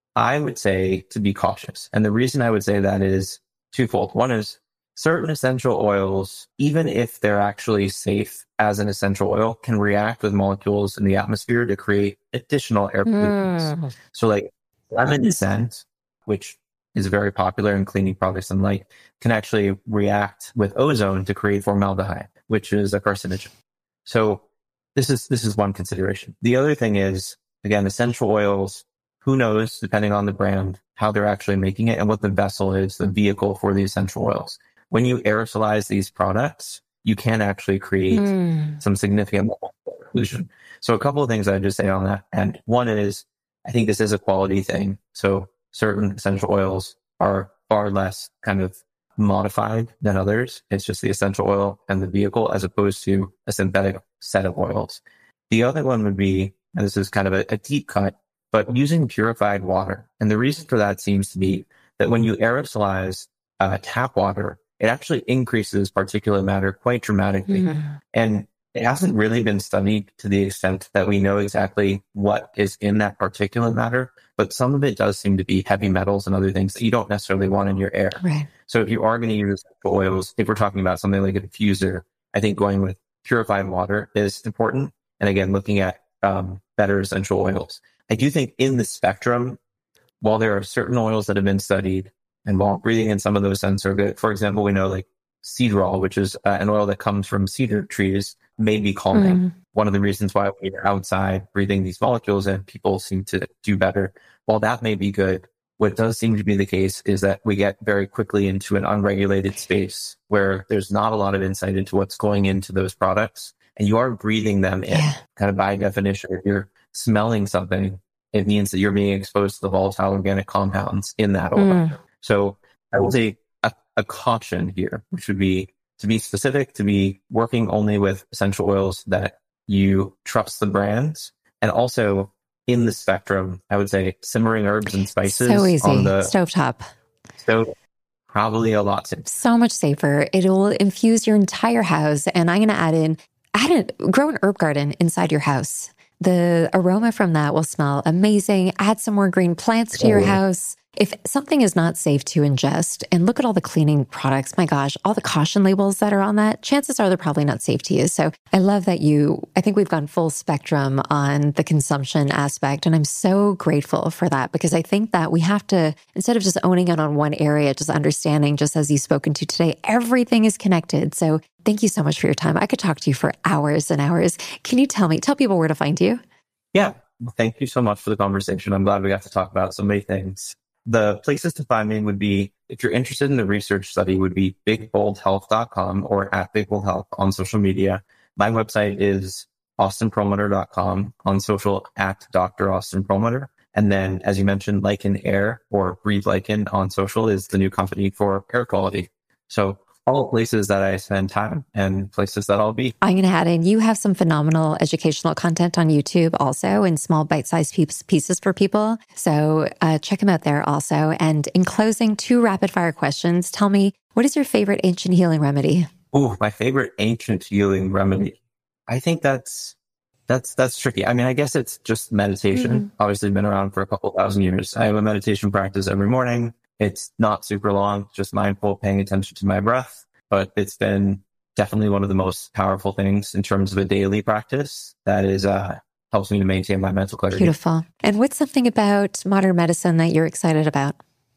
I would say to be cautious. And the reason I would say that is twofold. One is certain essential oils, even if they're actually safe as an essential oil, can react with molecules in the atmosphere to create additional air pollutants. Mm. So like lemon scent, which is very popular in cleaning products and light, can actually react with ozone to create formaldehyde, which is a carcinogen. So this is this is one consideration. The other thing is, again, essential oils, who knows, depending on the brand, how they're actually making it and what the vessel is, the vehicle for the essential oils. When you aerosolize these products, you can actually create mm. some significant pollution. So a couple of things I'd just say on that. And one is, I think this is a quality thing. So certain essential oils are far less kind of modified than others. It's just the essential oil and the vehicle as opposed to a synthetic set of oils. The other one would be, and this is kind of a, a deep cut, but using purified water. And the reason for that seems to be that when you aerosolize uh, tap water, it actually increases particulate matter quite dramatically. Mm-hmm. And it hasn't really been studied to the extent that we know exactly what is in that particulate matter, but some of it does seem to be heavy metals and other things that you don't necessarily want in your air. Right. So if you are going to use oils, if we're talking about something like a diffuser, I think going with purified water is important. And again, looking at um, better essential oils. I do think in the spectrum, while there are certain oils that have been studied, and while breathing in some of those scents are good, for example, we know like cedarol, which is uh, an oil that comes from cedar trees, may be calming. Mm. One of the reasons why we're outside breathing these molecules and people seem to do better. While that may be good, what does seem to be the case is that we get very quickly into an unregulated space where there's not a lot of insight into what's going into those products, and you are breathing them in. Yeah. Kind of by definition, if you're smelling something, it means that you're being exposed to the volatile organic compounds in that oil. Mm. So I would say a, a caution here, which would be to be specific, to be working only with essential oils that you trust the brands. And also in the spectrum, I would say simmering herbs and spices. So easy. On the stovetop. So probably a lot safer. So much safer. It will infuse your entire house. And I'm going to add in, add in, grow an herb garden inside your house. The aroma from that will smell amazing. Add some more green plants to oh. your house. If something is not safe to ingest, and look at all the cleaning products, my gosh, all the caution labels that are on that, chances are they're probably not safe to use. So I love that you, I think we've gone full spectrum on the consumption aspect. And I'm so grateful for that, because I think that we have to, instead of just owning it on one area, just understanding, just as you've spoken to today, everything is connected. So thank you so much for your time. I could talk to you for hours and hours. Can you tell me, tell people where to find you? Yeah. Well, thank you so much for the conversation. I'm glad we got to talk about so many things. The places to find me would be if you're interested in the research study, would be big bold health dot com or at big bold health on social media. My website is austin perlmutter dot com, on social at Doctor Austin Perlmutter. And then, as you mentioned, Lichen Air or Breathe Lichen on social is the new company for air quality. So all places that I spend time and places that I'll be. I'm going to add in, you have some phenomenal educational content on YouTube also in small bite-sized pieces for people. So uh, check them out there also. And in closing, two rapid fire questions. Tell me, what is your favorite ancient healing remedy? Oh, my favorite ancient healing remedy. I think that's, that's, that's tricky. I mean, I guess it's just meditation. Mm-hmm. Obviously been around for a couple thousand years. I have a meditation practice every morning. It's not super long, just mindful, paying attention to my breath, but it's been definitely one of the most powerful things in terms of a daily practice that is, uh, helps me to maintain my mental clarity. Beautiful. And what's something about modern medicine that you're excited about?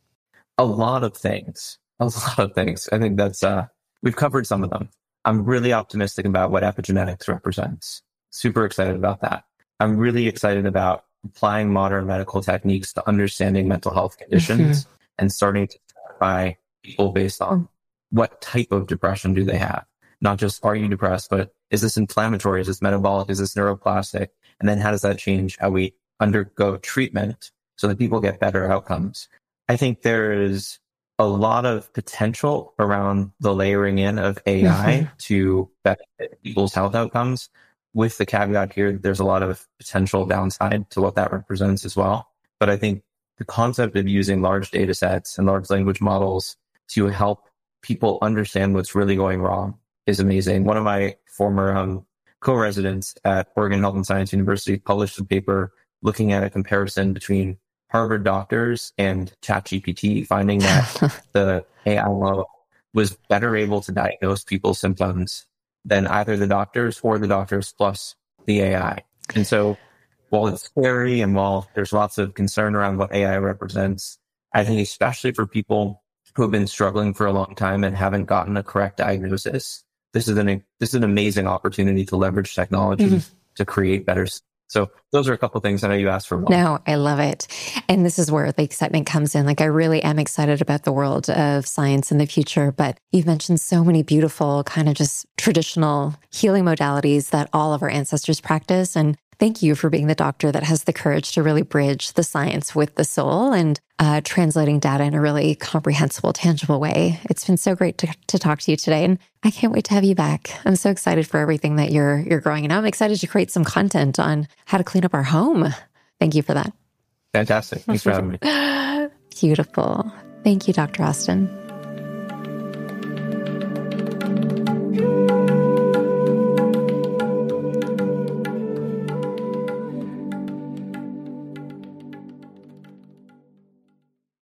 A lot of things, a lot of things. I think that's, uh, we've covered some of them. I'm really optimistic about what epigenetics represents. Super excited about that. I'm really excited about applying modern medical techniques to understanding mental health conditions. Mm-hmm. And starting to clarify people based on what type of depression do they have. Not just, are you depressed, but is this inflammatory? Is this metabolic? Is this neuroplastic? And then how does that change how we undergo treatment so that people get better outcomes? I think there is a lot of potential around the layering in of A I mm-hmm. to benefit people's health outcomes. With the caveat here, there's a lot of potential downside to what that represents as well. But I think the concept of using large data sets and large language models to help people understand what's really going wrong is amazing. One of my former um, co-residents at Oregon Health and Science University published a paper looking at a comparison between Harvard doctors and ChatGPT, finding that the A I model was better able to diagnose people's symptoms than either the doctors or the doctors plus the A I. And so while it's scary and while there's lots of concern around what A I represents, I think especially for people who have been struggling for a long time and haven't gotten a correct diagnosis, this is an this is an amazing opportunity to leverage technology mm-hmm. to create better. So those are a couple of things I know you asked for. No, I love it. And this is where the excitement comes in. Like, I really am excited about the world of science in the future, but you've mentioned so many beautiful kind of just traditional healing modalities that all of our ancestors practice. And thank you for being the doctor that has the courage to really bridge the science with the soul and uh, translating data in a really comprehensible, tangible way. It's been so great to, to talk to you today, and I can't wait to have you back. I'm so excited for everything that you're you're growing, and I'm excited to create some content on how to clean up our home. Thank you for that. Fantastic. Thanks for having me. Beautiful. Thank you, Doctor Austin.